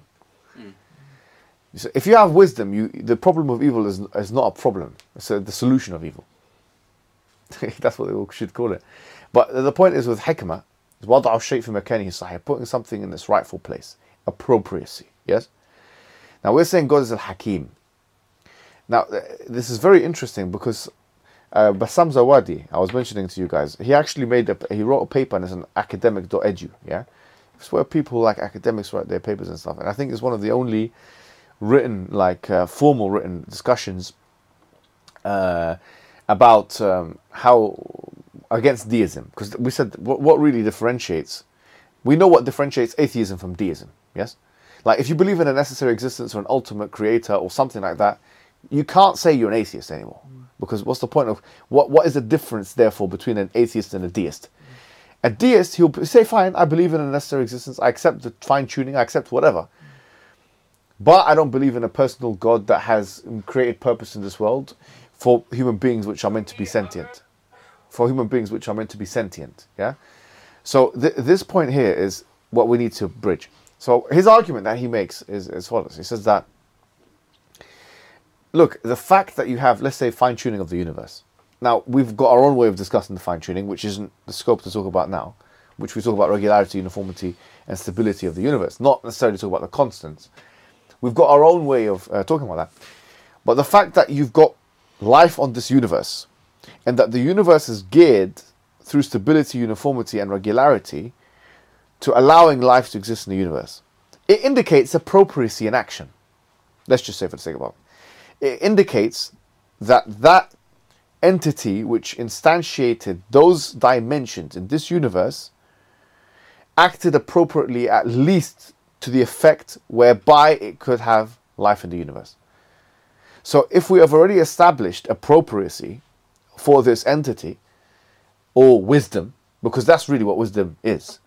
S2: So if you have wisdom, you the problem of evil is is not a problem. It's a, the solution of evil. That's what they should call it. But the point is with hikmah, وضع الشيء في مكانه الصحيح, putting something in its rightful place, appropriacy. Yes. Now we're saying God is al-Hakim. Now th- this is very interesting because uh, Bassam Zawadi, I was mentioning to you guys, he actually made a he wrote a paper and it's an academic dot edu. Yeah, it's where people like academics write their papers and stuff. And I think it's one of the only written, like uh, formal written discussions uh, about um, how against deism, because we said what, what really differentiates. We know what differentiates atheism from deism. Yes, like if you believe in a necessary existence or an ultimate creator or something like that, you can't say you're an atheist anymore. Because what's the point of what? What is the difference therefore between an atheist and a deist? A deist, he'll say, "Fine, I believe in a necessary existence. I accept the fine tuning. I accept whatever." But I don't believe in a personal God that has created purpose in this world for human beings which are meant to be sentient. For human beings which are meant to be sentient. Yeah. So th- this point here is what we need to bridge. So his argument that he makes is as follows. He says that, look, the fact that you have, let's say, fine tuning of the universe. Now we've got our own way of discussing the fine tuning, which isn't the scope to talk about now. Which we talk about regularity, uniformity, and stability of the universe, not necessarily talk about the constants. We've got our own way of uh, talking about that. But the fact that you've got life on this universe, and that the universe is geared through stability, uniformity, and regularity to allowing life to exist in the universe, it indicates appropriacy in action. Let's just say for the sake of argument. It indicates that that entity which instantiated those dimensions in this universe acted appropriately, at least to the effect whereby it could have life in the universe. So if we have already established appropriacy for this entity, or wisdom, because that's really what wisdom is,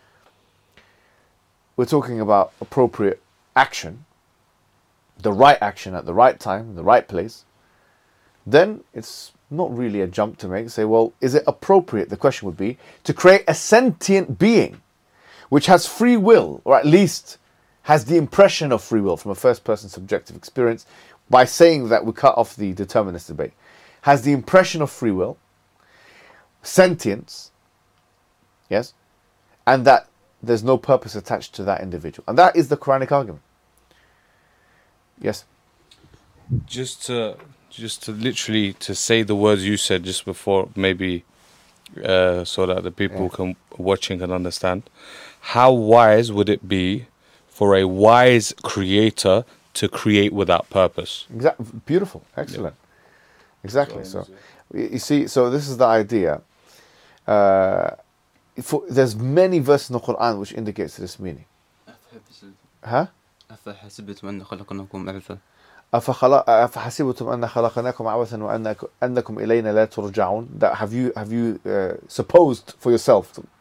S2: we're talking about appropriate action, the right action at the right time, the right place, then it's not really a jump to make. Say, well, is it appropriate, the question would be, to create a sentient being which has free will, or at least has the impression of free will from a first-person subjective experience, by saying that we cut off the determinist debate, has the impression of free will, sentience, yes, and that there's no purpose attached to that individual. And that is the Quranic argument. Yes?
S6: Just to, just to literally to say the words you said just before, maybe uh, so that the people
S2: Yeah.
S6: can watching can understand. How wise would it be for a wise creator to create without purpose?
S2: Exactly. Beautiful. Excellent. Exactly. So, you you see, so this is the idea. Uh, for, there's many verses in the Quran which indicates this meaning. Huh?
S4: أفحسبتم أن خلقناكم عبثا
S2: أفخلا- أفحسبتم أن خلقناكم عبثا وأنكم أنكم إلينا لا ترجعون. That have you have you uh, supposed for yourself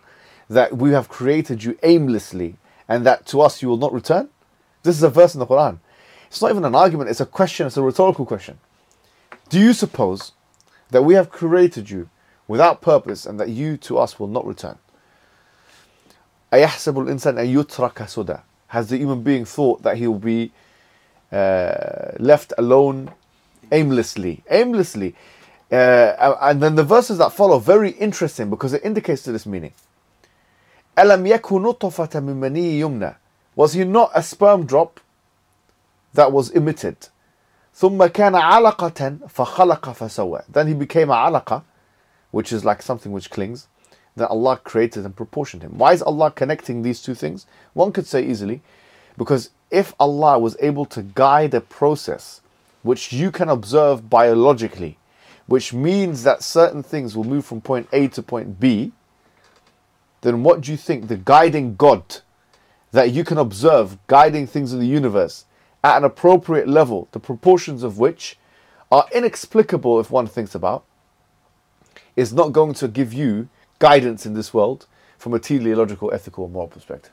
S2: that we have created you aimlessly and that to us you will not return? This is a verse in the Quran. It's not even an argument, it's a question, it's a rhetorical question. Do you suppose that we have created you without purpose and that you to us will not return? أَيَحْسَبُ الْإِنسَانَ أَن يُتْرَكَ سُدًى. Has the human being thought that he will be uh, left alone aimlessly? Aimlessly. Uh, and then the verses that follow, very interesting because it indicates to this meaning. أَلَمْ يَكُ نُطْفَةً مِّن مَنِيٍّ يُمْنَى. Was he not a sperm drop that was emitted? ثُمَّ كَانَ عَلَقَةً فَخَلَقَ فَسَوَّى. Then he became a alaqa, which is like something which clings, that Allah created and proportioned him. Why is Allah connecting these two things? One could say easily, because if Allah was able to guide a process which you can observe biologically, which means that certain things will move from point A to point B, then what do you think the guiding God that you can observe guiding things in the universe at an appropriate level, the proportions of which are inexplicable if one thinks about, is not going to give you guidance in this world from a teleological, ethical, and moral perspective?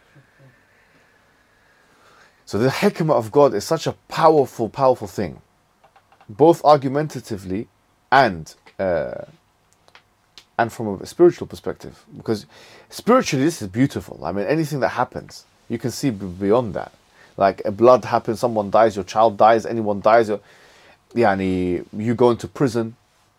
S2: So the hikmah of God is such a powerful, powerful thing, both argumentatively and uh, and from a spiritual perspective. Because spiritually, this is beautiful. I mean, anything that happens, you can see beyond that. Like a blood happens, someone dies, your child dies, anyone dies, or, yani, you go into prison.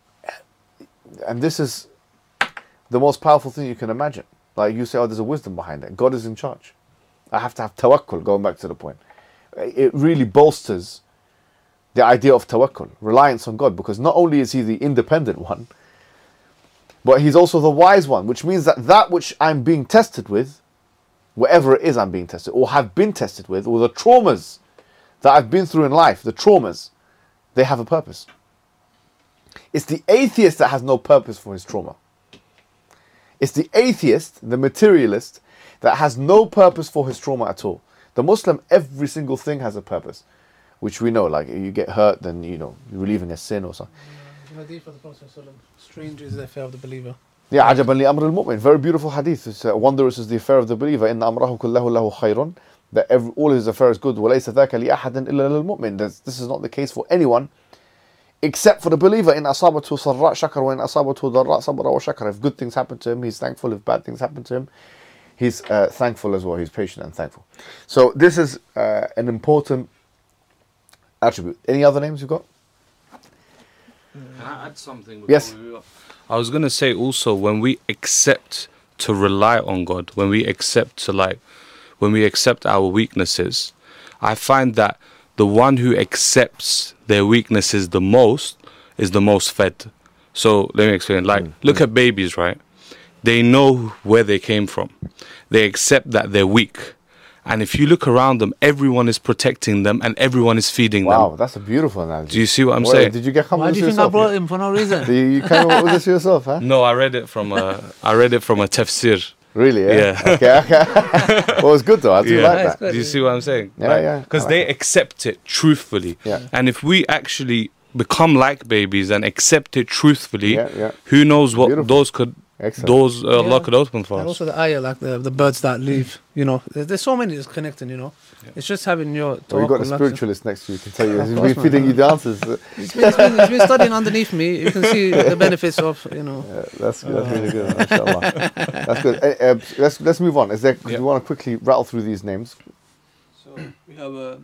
S2: And this is the most powerful thing you can imagine. Like you say, oh, there's a wisdom behind it. God is in charge. I have to have tawakkul, going back to the point. It really bolsters the idea of tawakkul, reliance on God, because not only is he the independent one, but he's also the wise one, which means that that which I'm being tested with, whatever it is I'm being tested, or have been tested with, or the traumas that I've been through in life, the traumas, they have a purpose. It's the atheist that has no purpose for his trauma. It's the atheist, the materialist, that has no purpose for his trauma at all. The Muslim, every single thing has a purpose, which we know, like you get hurt, then you know, you're relieving a sin or something.
S5: The hadith of the Prophet ﷺ, strange is the affair of the believer.
S2: Yeah, عجبا لأمر المؤمن. Very beautiful hadith. It's, uh, wondrous is the affair of the believer. إن أمره كله له خير. That every, all his affairs is good. وليس ذاك لأحد إلا للمؤمن. This, this is not the case for anyone except for the believer. إن أصابته سراء شكر وإن أصابته ضراء صبر وشكر. If good things happen to him, he's thankful. If bad things happen to him, he's uh, thankful as well. He's patient and thankful. So this is uh, an important attribute. Any other names you've got?
S6: Can I add something?
S2: Yes.
S6: I was gonna say also, when we accept to rely on God, when we accept to like, when we accept our weaknesses, I find that the one who accepts their weaknesses the most is the most fed. So let me explain. Like, mm. look mm. at babies, right? They know where they came from. They accept that they're weak. And if you look around them, everyone is protecting them and everyone is feeding
S2: wow,
S6: them.
S2: Wow, that's a beautiful analogy.
S6: Do you see what I'm
S2: Wait,
S6: saying?
S2: Did you get come
S5: Why
S2: with
S5: do
S2: this
S5: you think
S2: yourself?
S5: I brought him for no reason?
S2: you, you came up with this yourself, huh?
S6: No, I read it from a, I read it from a tafsir.
S2: Really? Yeah.
S6: Yeah.
S2: Okay, okay. Well, it's good though. I do
S6: Yeah.
S2: like
S5: Nice,
S2: that.
S5: good.
S6: Do you see what I'm saying?
S2: Yeah, yeah.
S6: Because
S2: I like
S6: they
S2: it.
S6: accept it truthfully.
S2: Yeah.
S6: And if we actually become like babies and accept it truthfully,
S2: Yeah, yeah.
S6: who knows what
S2: Beautiful.
S6: doors could
S2: Excellent.
S6: doors uh, Allah
S5: Yeah.
S6: could open for
S5: And
S6: us.
S5: also the ayah, like the, the birds that leave, you know, there's, there's so many that's connecting, you know.
S6: Yeah.
S5: It's just having your
S2: Well, you've got a
S5: tawakkul, like-
S2: spiritualist next to you. Can tell you.
S5: Of
S2: He's
S5: course,
S2: been feeding
S5: man.
S2: you the answers.
S5: He's been, he's been, he's been studying underneath me. You can see the benefits of, you know.
S2: Yeah, that's good. That's really good. Mashallah. That's good. Uh, uh, let's let's move on. Is there?
S6: Yeah.
S2: You want to quickly rattle through these names?
S3: So we have a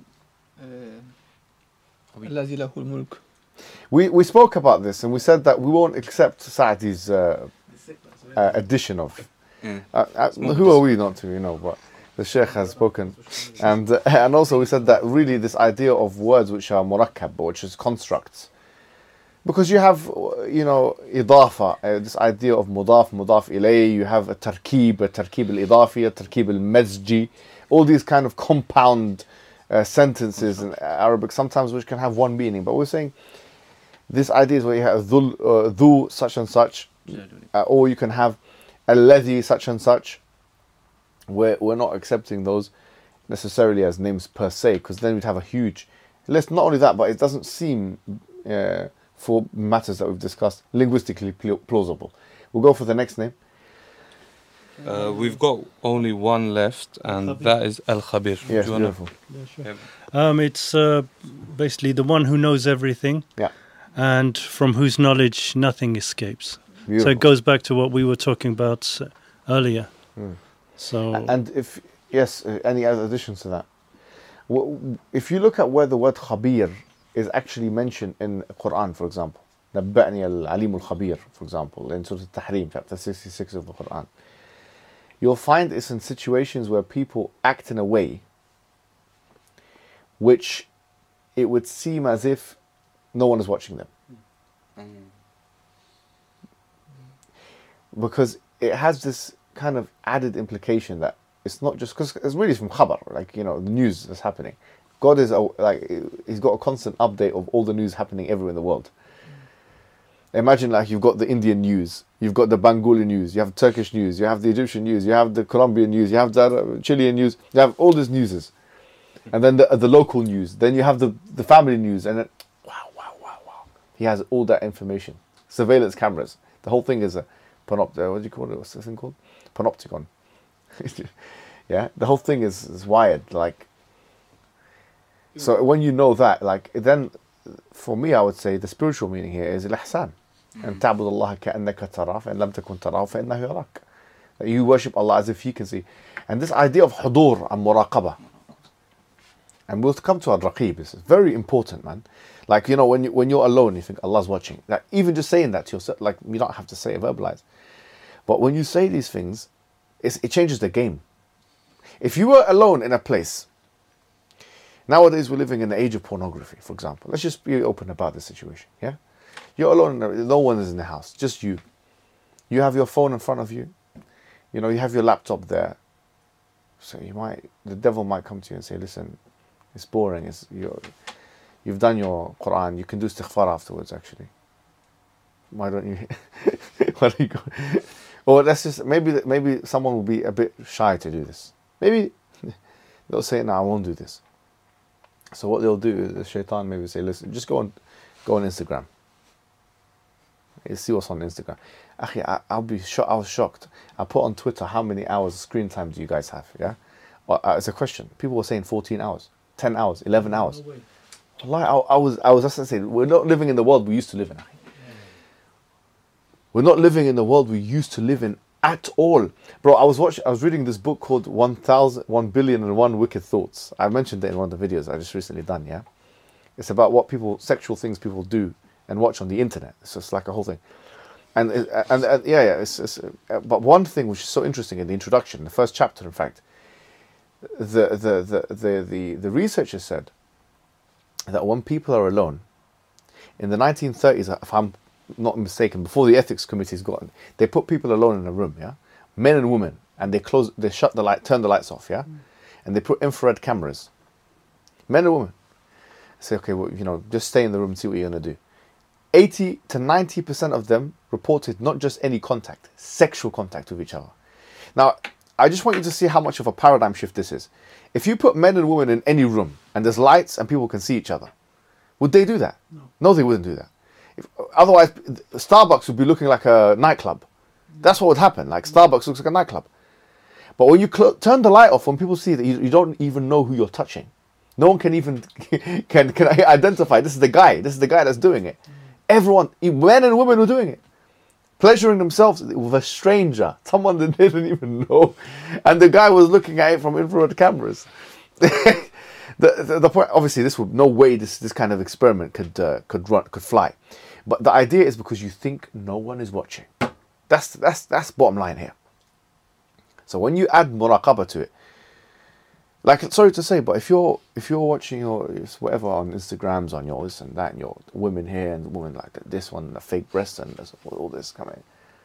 S3: الذي له الملك.
S2: We we spoke about this and we said that we won't accept Saadi's uh, uh, addition of.
S4: Yeah.
S2: Uh, uh, who are we not to, you know? But the Sheikh has spoken, and uh, and also we said that really this idea of words which are murakkab, which is constructs, because you have uh, you know idafa, uh, this idea of mudaf, mudaf ilay. You have a tarkib, a tarkib al-idafi, a tarkib al-mazji, all these kind of compound uh, sentences in Arabic sometimes which can have one meaning. But we're saying this idea is where you have dhul, uh, dhu such and such, uh, or you can have alladhi such and such. We're, we're not accepting those necessarily as names per se, because then we'd have a huge list. Not only that, but it doesn't seem, uh, for matters that we've discussed, linguistically pl- plausible. We'll go for the next name.
S6: Uh, we've got only one left, and
S7: Al-Khabir.
S6: that is Al Khabir.
S2: Yes,
S6: Do you wanna-
S2: beautiful.
S7: Yeah, sure. Um, it's uh, basically the one who knows everything,
S2: Yeah.
S7: and from whose knowledge nothing escapes.
S2: Beautiful.
S7: So it goes back to what we were talking about uh, earlier.
S2: Mm.
S7: So
S2: A- And if yes, uh, any other additions to that? W- If you look at where the word khabir is actually mentioned in the Quran, for example, نبأني العليم الخبير, for example, in Surah Al-Tahrim, chapter sixty-six of the Quran, you'll find it's in situations where people act in a way which it would seem as if no one is watching them. Because it has this kind of added implication that it's not just because it's really from khabar, like, you know, the news that's happening. God is a, like, he's got a constant update of all the news happening everywhere in the world. Imagine, like, you've got the Indian news, you've got the Bengali news, you have Turkish news, you have the Egyptian news, you have the Colombian news, you have the Chilean news, you have all these newses, and then the the local news, then you have the the family news, and then wow, wow, wow, wow, he has all that information. Surveillance cameras, the whole thing is a panopticon. What do you call it? What's this thing called? Panopticon. Yeah, the whole thing is, is wired like. So when you know that, like, then for me, I would say the spiritual meaning here is al-ihsan. And ta'bud Allah ka'annaka tarah, fa in lam takun tarah, fa innahu yarak. That you worship Allah as if you can see. And this idea of hudur and muraqabah. And we'll come to al-raqib. This is very important, man. Like, you know, when, you, when you're alone, you think Allah's watching. Like, even just saying that to yourself, like, you don't have to say it, verbalize. But when you say these things, it's, it changes the game. If you were alone in a place, nowadays we're living in the age of pornography, for example. Let's just be open about the situation, yeah? You're alone, no one is in the house, just you. You have your phone in front of you. You know, you have your laptop there. So you might, the devil might come to you and say, listen, it's boring. It's, you're, you've done your Quran. You can do istighfar afterwards, actually. Why don't you? Why don't you go? Or let's just, maybe, maybe someone will be a bit shy to do this. Maybe they'll say, no, I won't do this. So what they'll do is the shaitan maybe say, listen, just go on, go on Instagram. You see what's on Instagram. Akhi, I, I'll be sho- I was shocked. I put on Twitter, how many hours of screen time do you guys have? Yeah, well, uh, it's a question. People were saying fourteen hours, ten hours, eleven hours. Wallahi, I, I was, I was just saying, we're not living in the world we used to live in. Akhi. We're not living in the world we used to live in at all, bro. I was watching, I was reading this book called one thousand, one billion and one wicked thoughts. I mentioned it in one of the videos I just recently done. Yeah, it's about what people, sexual things people do and watch on the internet. It's just like a whole thing, and and, and, and yeah, yeah. It's, it's, uh, but one thing which is so interesting in the introduction, the first chapter, in fact, the the the the the, the researchers said that when people are alone, in the nineteen thirties, if I'm not mistaken, before the ethics committees got, they put people alone in a room, yeah, men and women, and they close, they shut the light, turn the lights off, yeah, mm. and they put infrared cameras, men and women. Say, okay, well, you know, just stay in the room and see what you're gonna do. eighty to ninety percent of them reported not just any contact, sexual contact with each other. Now, I just want you to see how much of a paradigm shift this is. If you put men and women in any room and there's lights and people can see each other, would they do that? No, no they wouldn't do that. If, otherwise, Starbucks would be looking like a nightclub. That's what would happen. Like, Starbucks looks like a nightclub. But when you cl- turn the light off, when people see that, you, you don't even know who you're touching. No one can even can can identify. This is the guy. This is the guy that's doing it. Mm. Everyone, men and women, were doing it, pleasuring themselves with a stranger, someone they didn't even know, and the guy was looking at it from infrared cameras. the, the the point, obviously, this would no way this this kind of experiment could uh, could run could fly, but the idea is because you think no one is watching. That's that's that's bottom line here. So when you add muraqabah to it, like, sorry to say, but if you're if you're watching your whatever on Instagrams, on your this and that, and your women here and women like this one, the fake breasts and all this coming.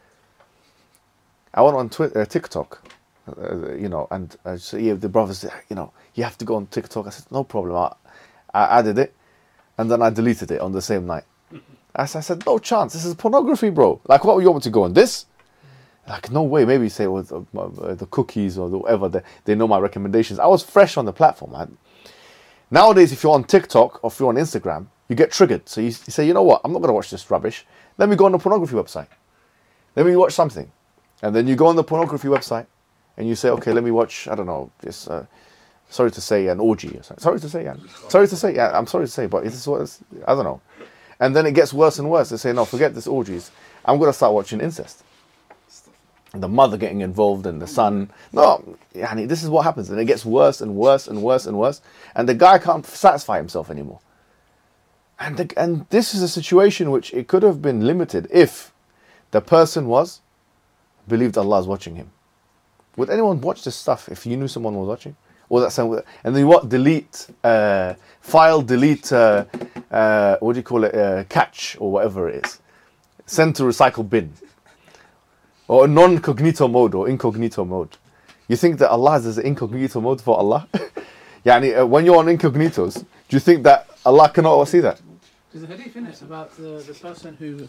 S2: I went on Twitter, uh, TikTok, uh, you know, and uh, so yeah, the brothers said, you know, you have to go on TikTok. I said, no problem. I, I added it, and then I deleted it on the same night. I said, no chance. This is pornography, bro. Like, what, you want me to go on this? Like, no way. Maybe say with uh, uh, the cookies or the whatever, they, they know my recommendations. I was fresh on the platform, man. Nowadays, if you're on TikTok or if you're on Instagram, you get triggered. So you, you say, you know what? I'm not going to watch this rubbish. Let me go on the pornography website. Let me watch something. And then you go on the pornography website and you say, okay, let me watch, I don't know, this, uh, sorry to say, an orgy. Sorry to say, yeah. Sorry to say, yeah, I'm sorry to say, but this is what it's, I don't know. And then it gets worse and worse. They say, no, forget this orgies. I'm going to start watching incest. The mother getting involved and the son. No, yani, this is what happens. And it gets worse and worse and worse and worse. And the guy can't satisfy himself anymore. And, the, and this is a situation which it could have been limited if the person was, believed Allah is watching him. Would anyone watch this stuff if you knew someone was watching? Or that sound, and then what? Delete, uh, file, delete, uh, uh, what do you call it? Uh, catch or whatever it is. Send to recycle bin. Or non-cognito mode or incognito mode. You think that Allah has an incognito mode for Allah? Yani, uh, when you're on incognitos, do you think that Allah cannot see that?
S5: There's a hadith in it about the, the person who,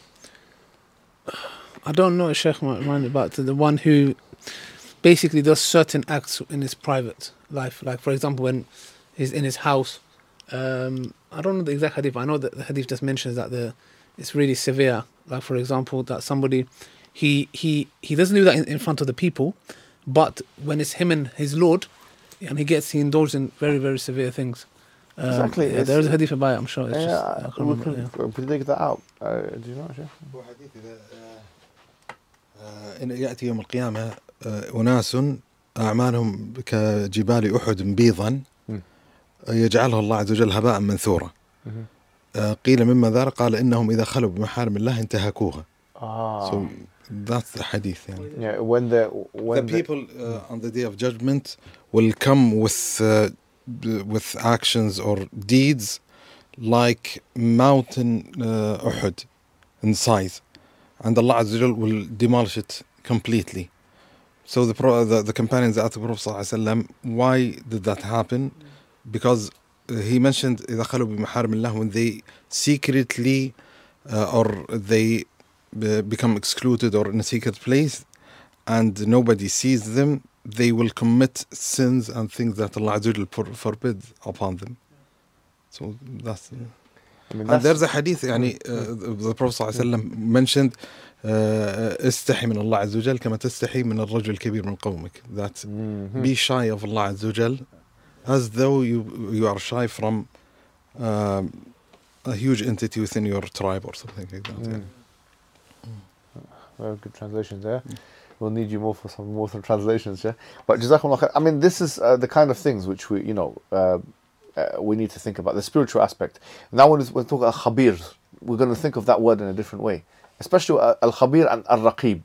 S5: I don't know, Sheikh might remind about the one who basically does certain acts in his private life. Like, for example, when he's in his house, um, I don't know the exact hadith, but I know that the hadith just mentions that the it's really severe. Like, for example, that somebody, he he, he doesn't do that in, in front of the people, but when it's him and his Lord, and he gets, he indulges in very, very severe things. Um,
S2: Exactly.
S5: Yeah, there is a hadith about it, I'm sure. It's
S2: Yeah,
S5: just, I can't
S2: we
S5: remember,
S2: could,
S5: yeah.
S2: we could dig that out. Uh, do you know, Sheikh?
S8: هو حديث إذا آه، إن يأتي يوم القيامة آه، أناس أعمالهم كجبال أحد بيضا
S2: مم.
S8: يجعله الله عز وجل هباء منثورا.
S2: Mhm.
S8: آه، قيل مما ذلك قال إنهم إذا خلوا بمحارم الله انتهكوها.
S2: Ah.
S8: So that's the hadith. يعني.
S2: Yeah, when the when
S8: The people uh, on the day of judgment will come with uh, b- with actions or deeds like mountain uh, Uhud in size, and Allah Azza wa Jal will demolish it completely. So the pro- the, the companions asked the Prophet Sallallahu Alaihi Wasallam, why did that happen? Because uh, he mentioned إذا خلوا بمحارم الله, when they secretly uh, or they uh, become excluded or in a secret place and nobody sees them, they will commit sins and things that Allah Azza wa Jal for- forbid upon them. So that's uh,
S2: I mean,
S8: and
S2: that's,
S8: there's a hadith يعني uh, the Prophet صلى الله عليه وسلم mentioned uh, استحي من الله عز وجل كما تستحي من الرجل الكبير من قومك. That
S2: Mhm.
S8: be shy of Allah عز وجل as though you you are shy from um, a huge entity within your tribe or something like that.
S2: Mm. Very good translations there. We'll need you more for some more some translations, yeah. But Jazakumullah khair. I mean, this is uh, the kind of things which we, you know, uh, uh, we need to think about the spiritual aspect. Now, when we talk about khabir, we're going to think of that word in a different way, especially uh, al khabir and al raqib.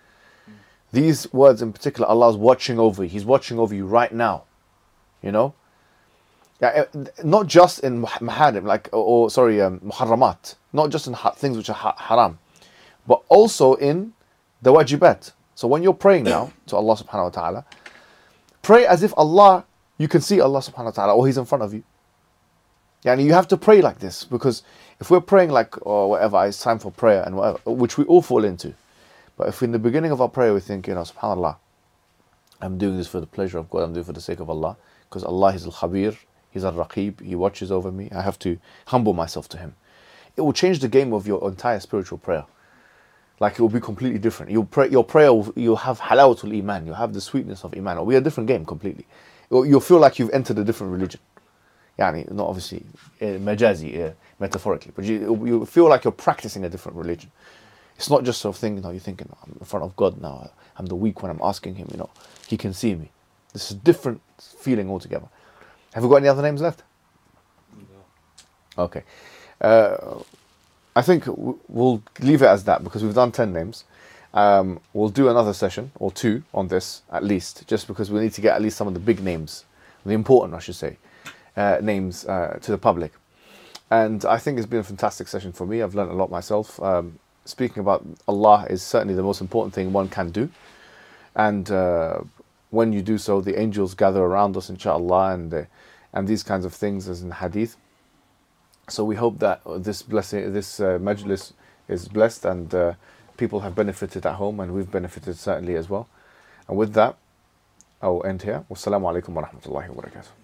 S2: These words in particular, Allah is watching over you. He's watching over you right now. You know, yeah, uh, not just in mah- maharim, like or, or sorry, um, muharramat, not just in ha- things which are ha- haram, but also in the wajibat. So when you're praying now to Allah subhanahu wa ta'ala, pray as if Allah, you can see Allah subhanahu wa ta'ala, or He's in front of you. Yeah, and you have to pray like this, because if we're praying like, or whatever, it's time for prayer and whatever, which we all fall into. But if in the beginning of our prayer we think, you know, subhanAllah, I'm doing this for the pleasure of God, I'm doing it for the sake of Allah, because Allah is al-Khabir, He's al-Raqib, He watches over me, I have to humble myself to Him. It will change the game of your entire spiritual prayer. Like, it will be completely different. You'll pray, your prayer, will, you'll have halawatul iman, you'll have the sweetness of iman. It'll be a different game completely. You'll, you'll feel like you've entered a different religion. Yani, not obviously uh, majazi, uh, metaphorically, but you, you feel like you're practicing a different religion. It's not just sort of thing, you know, you're thinking, I'm in front of God now, I'm the weak one, I'm asking Him, you know, He can see me. This is a different feeling altogether. Have we got any other names left? No. Okay. Uh, I think w- we'll leave it as that, because we've done ten names. Um, we'll do another session, or two, on this, at least, just because we need to get at least some of the big names, the important, I should say, uh, names uh, to the public. And I think it's been a fantastic session for me. I've learned a lot myself. Um, speaking about Allah is certainly the most important thing one can do. And uh, when you do so, the angels gather around us, inshallah, and, uh, and these kinds of things, as in hadith. So we hope that this blessing, this uh, majlis is blessed, and uh, people have benefited at home, and we've benefited certainly as well. And with that, I'll end here. Wassalamu alaikum wa rahmatullahi wa barakatuh.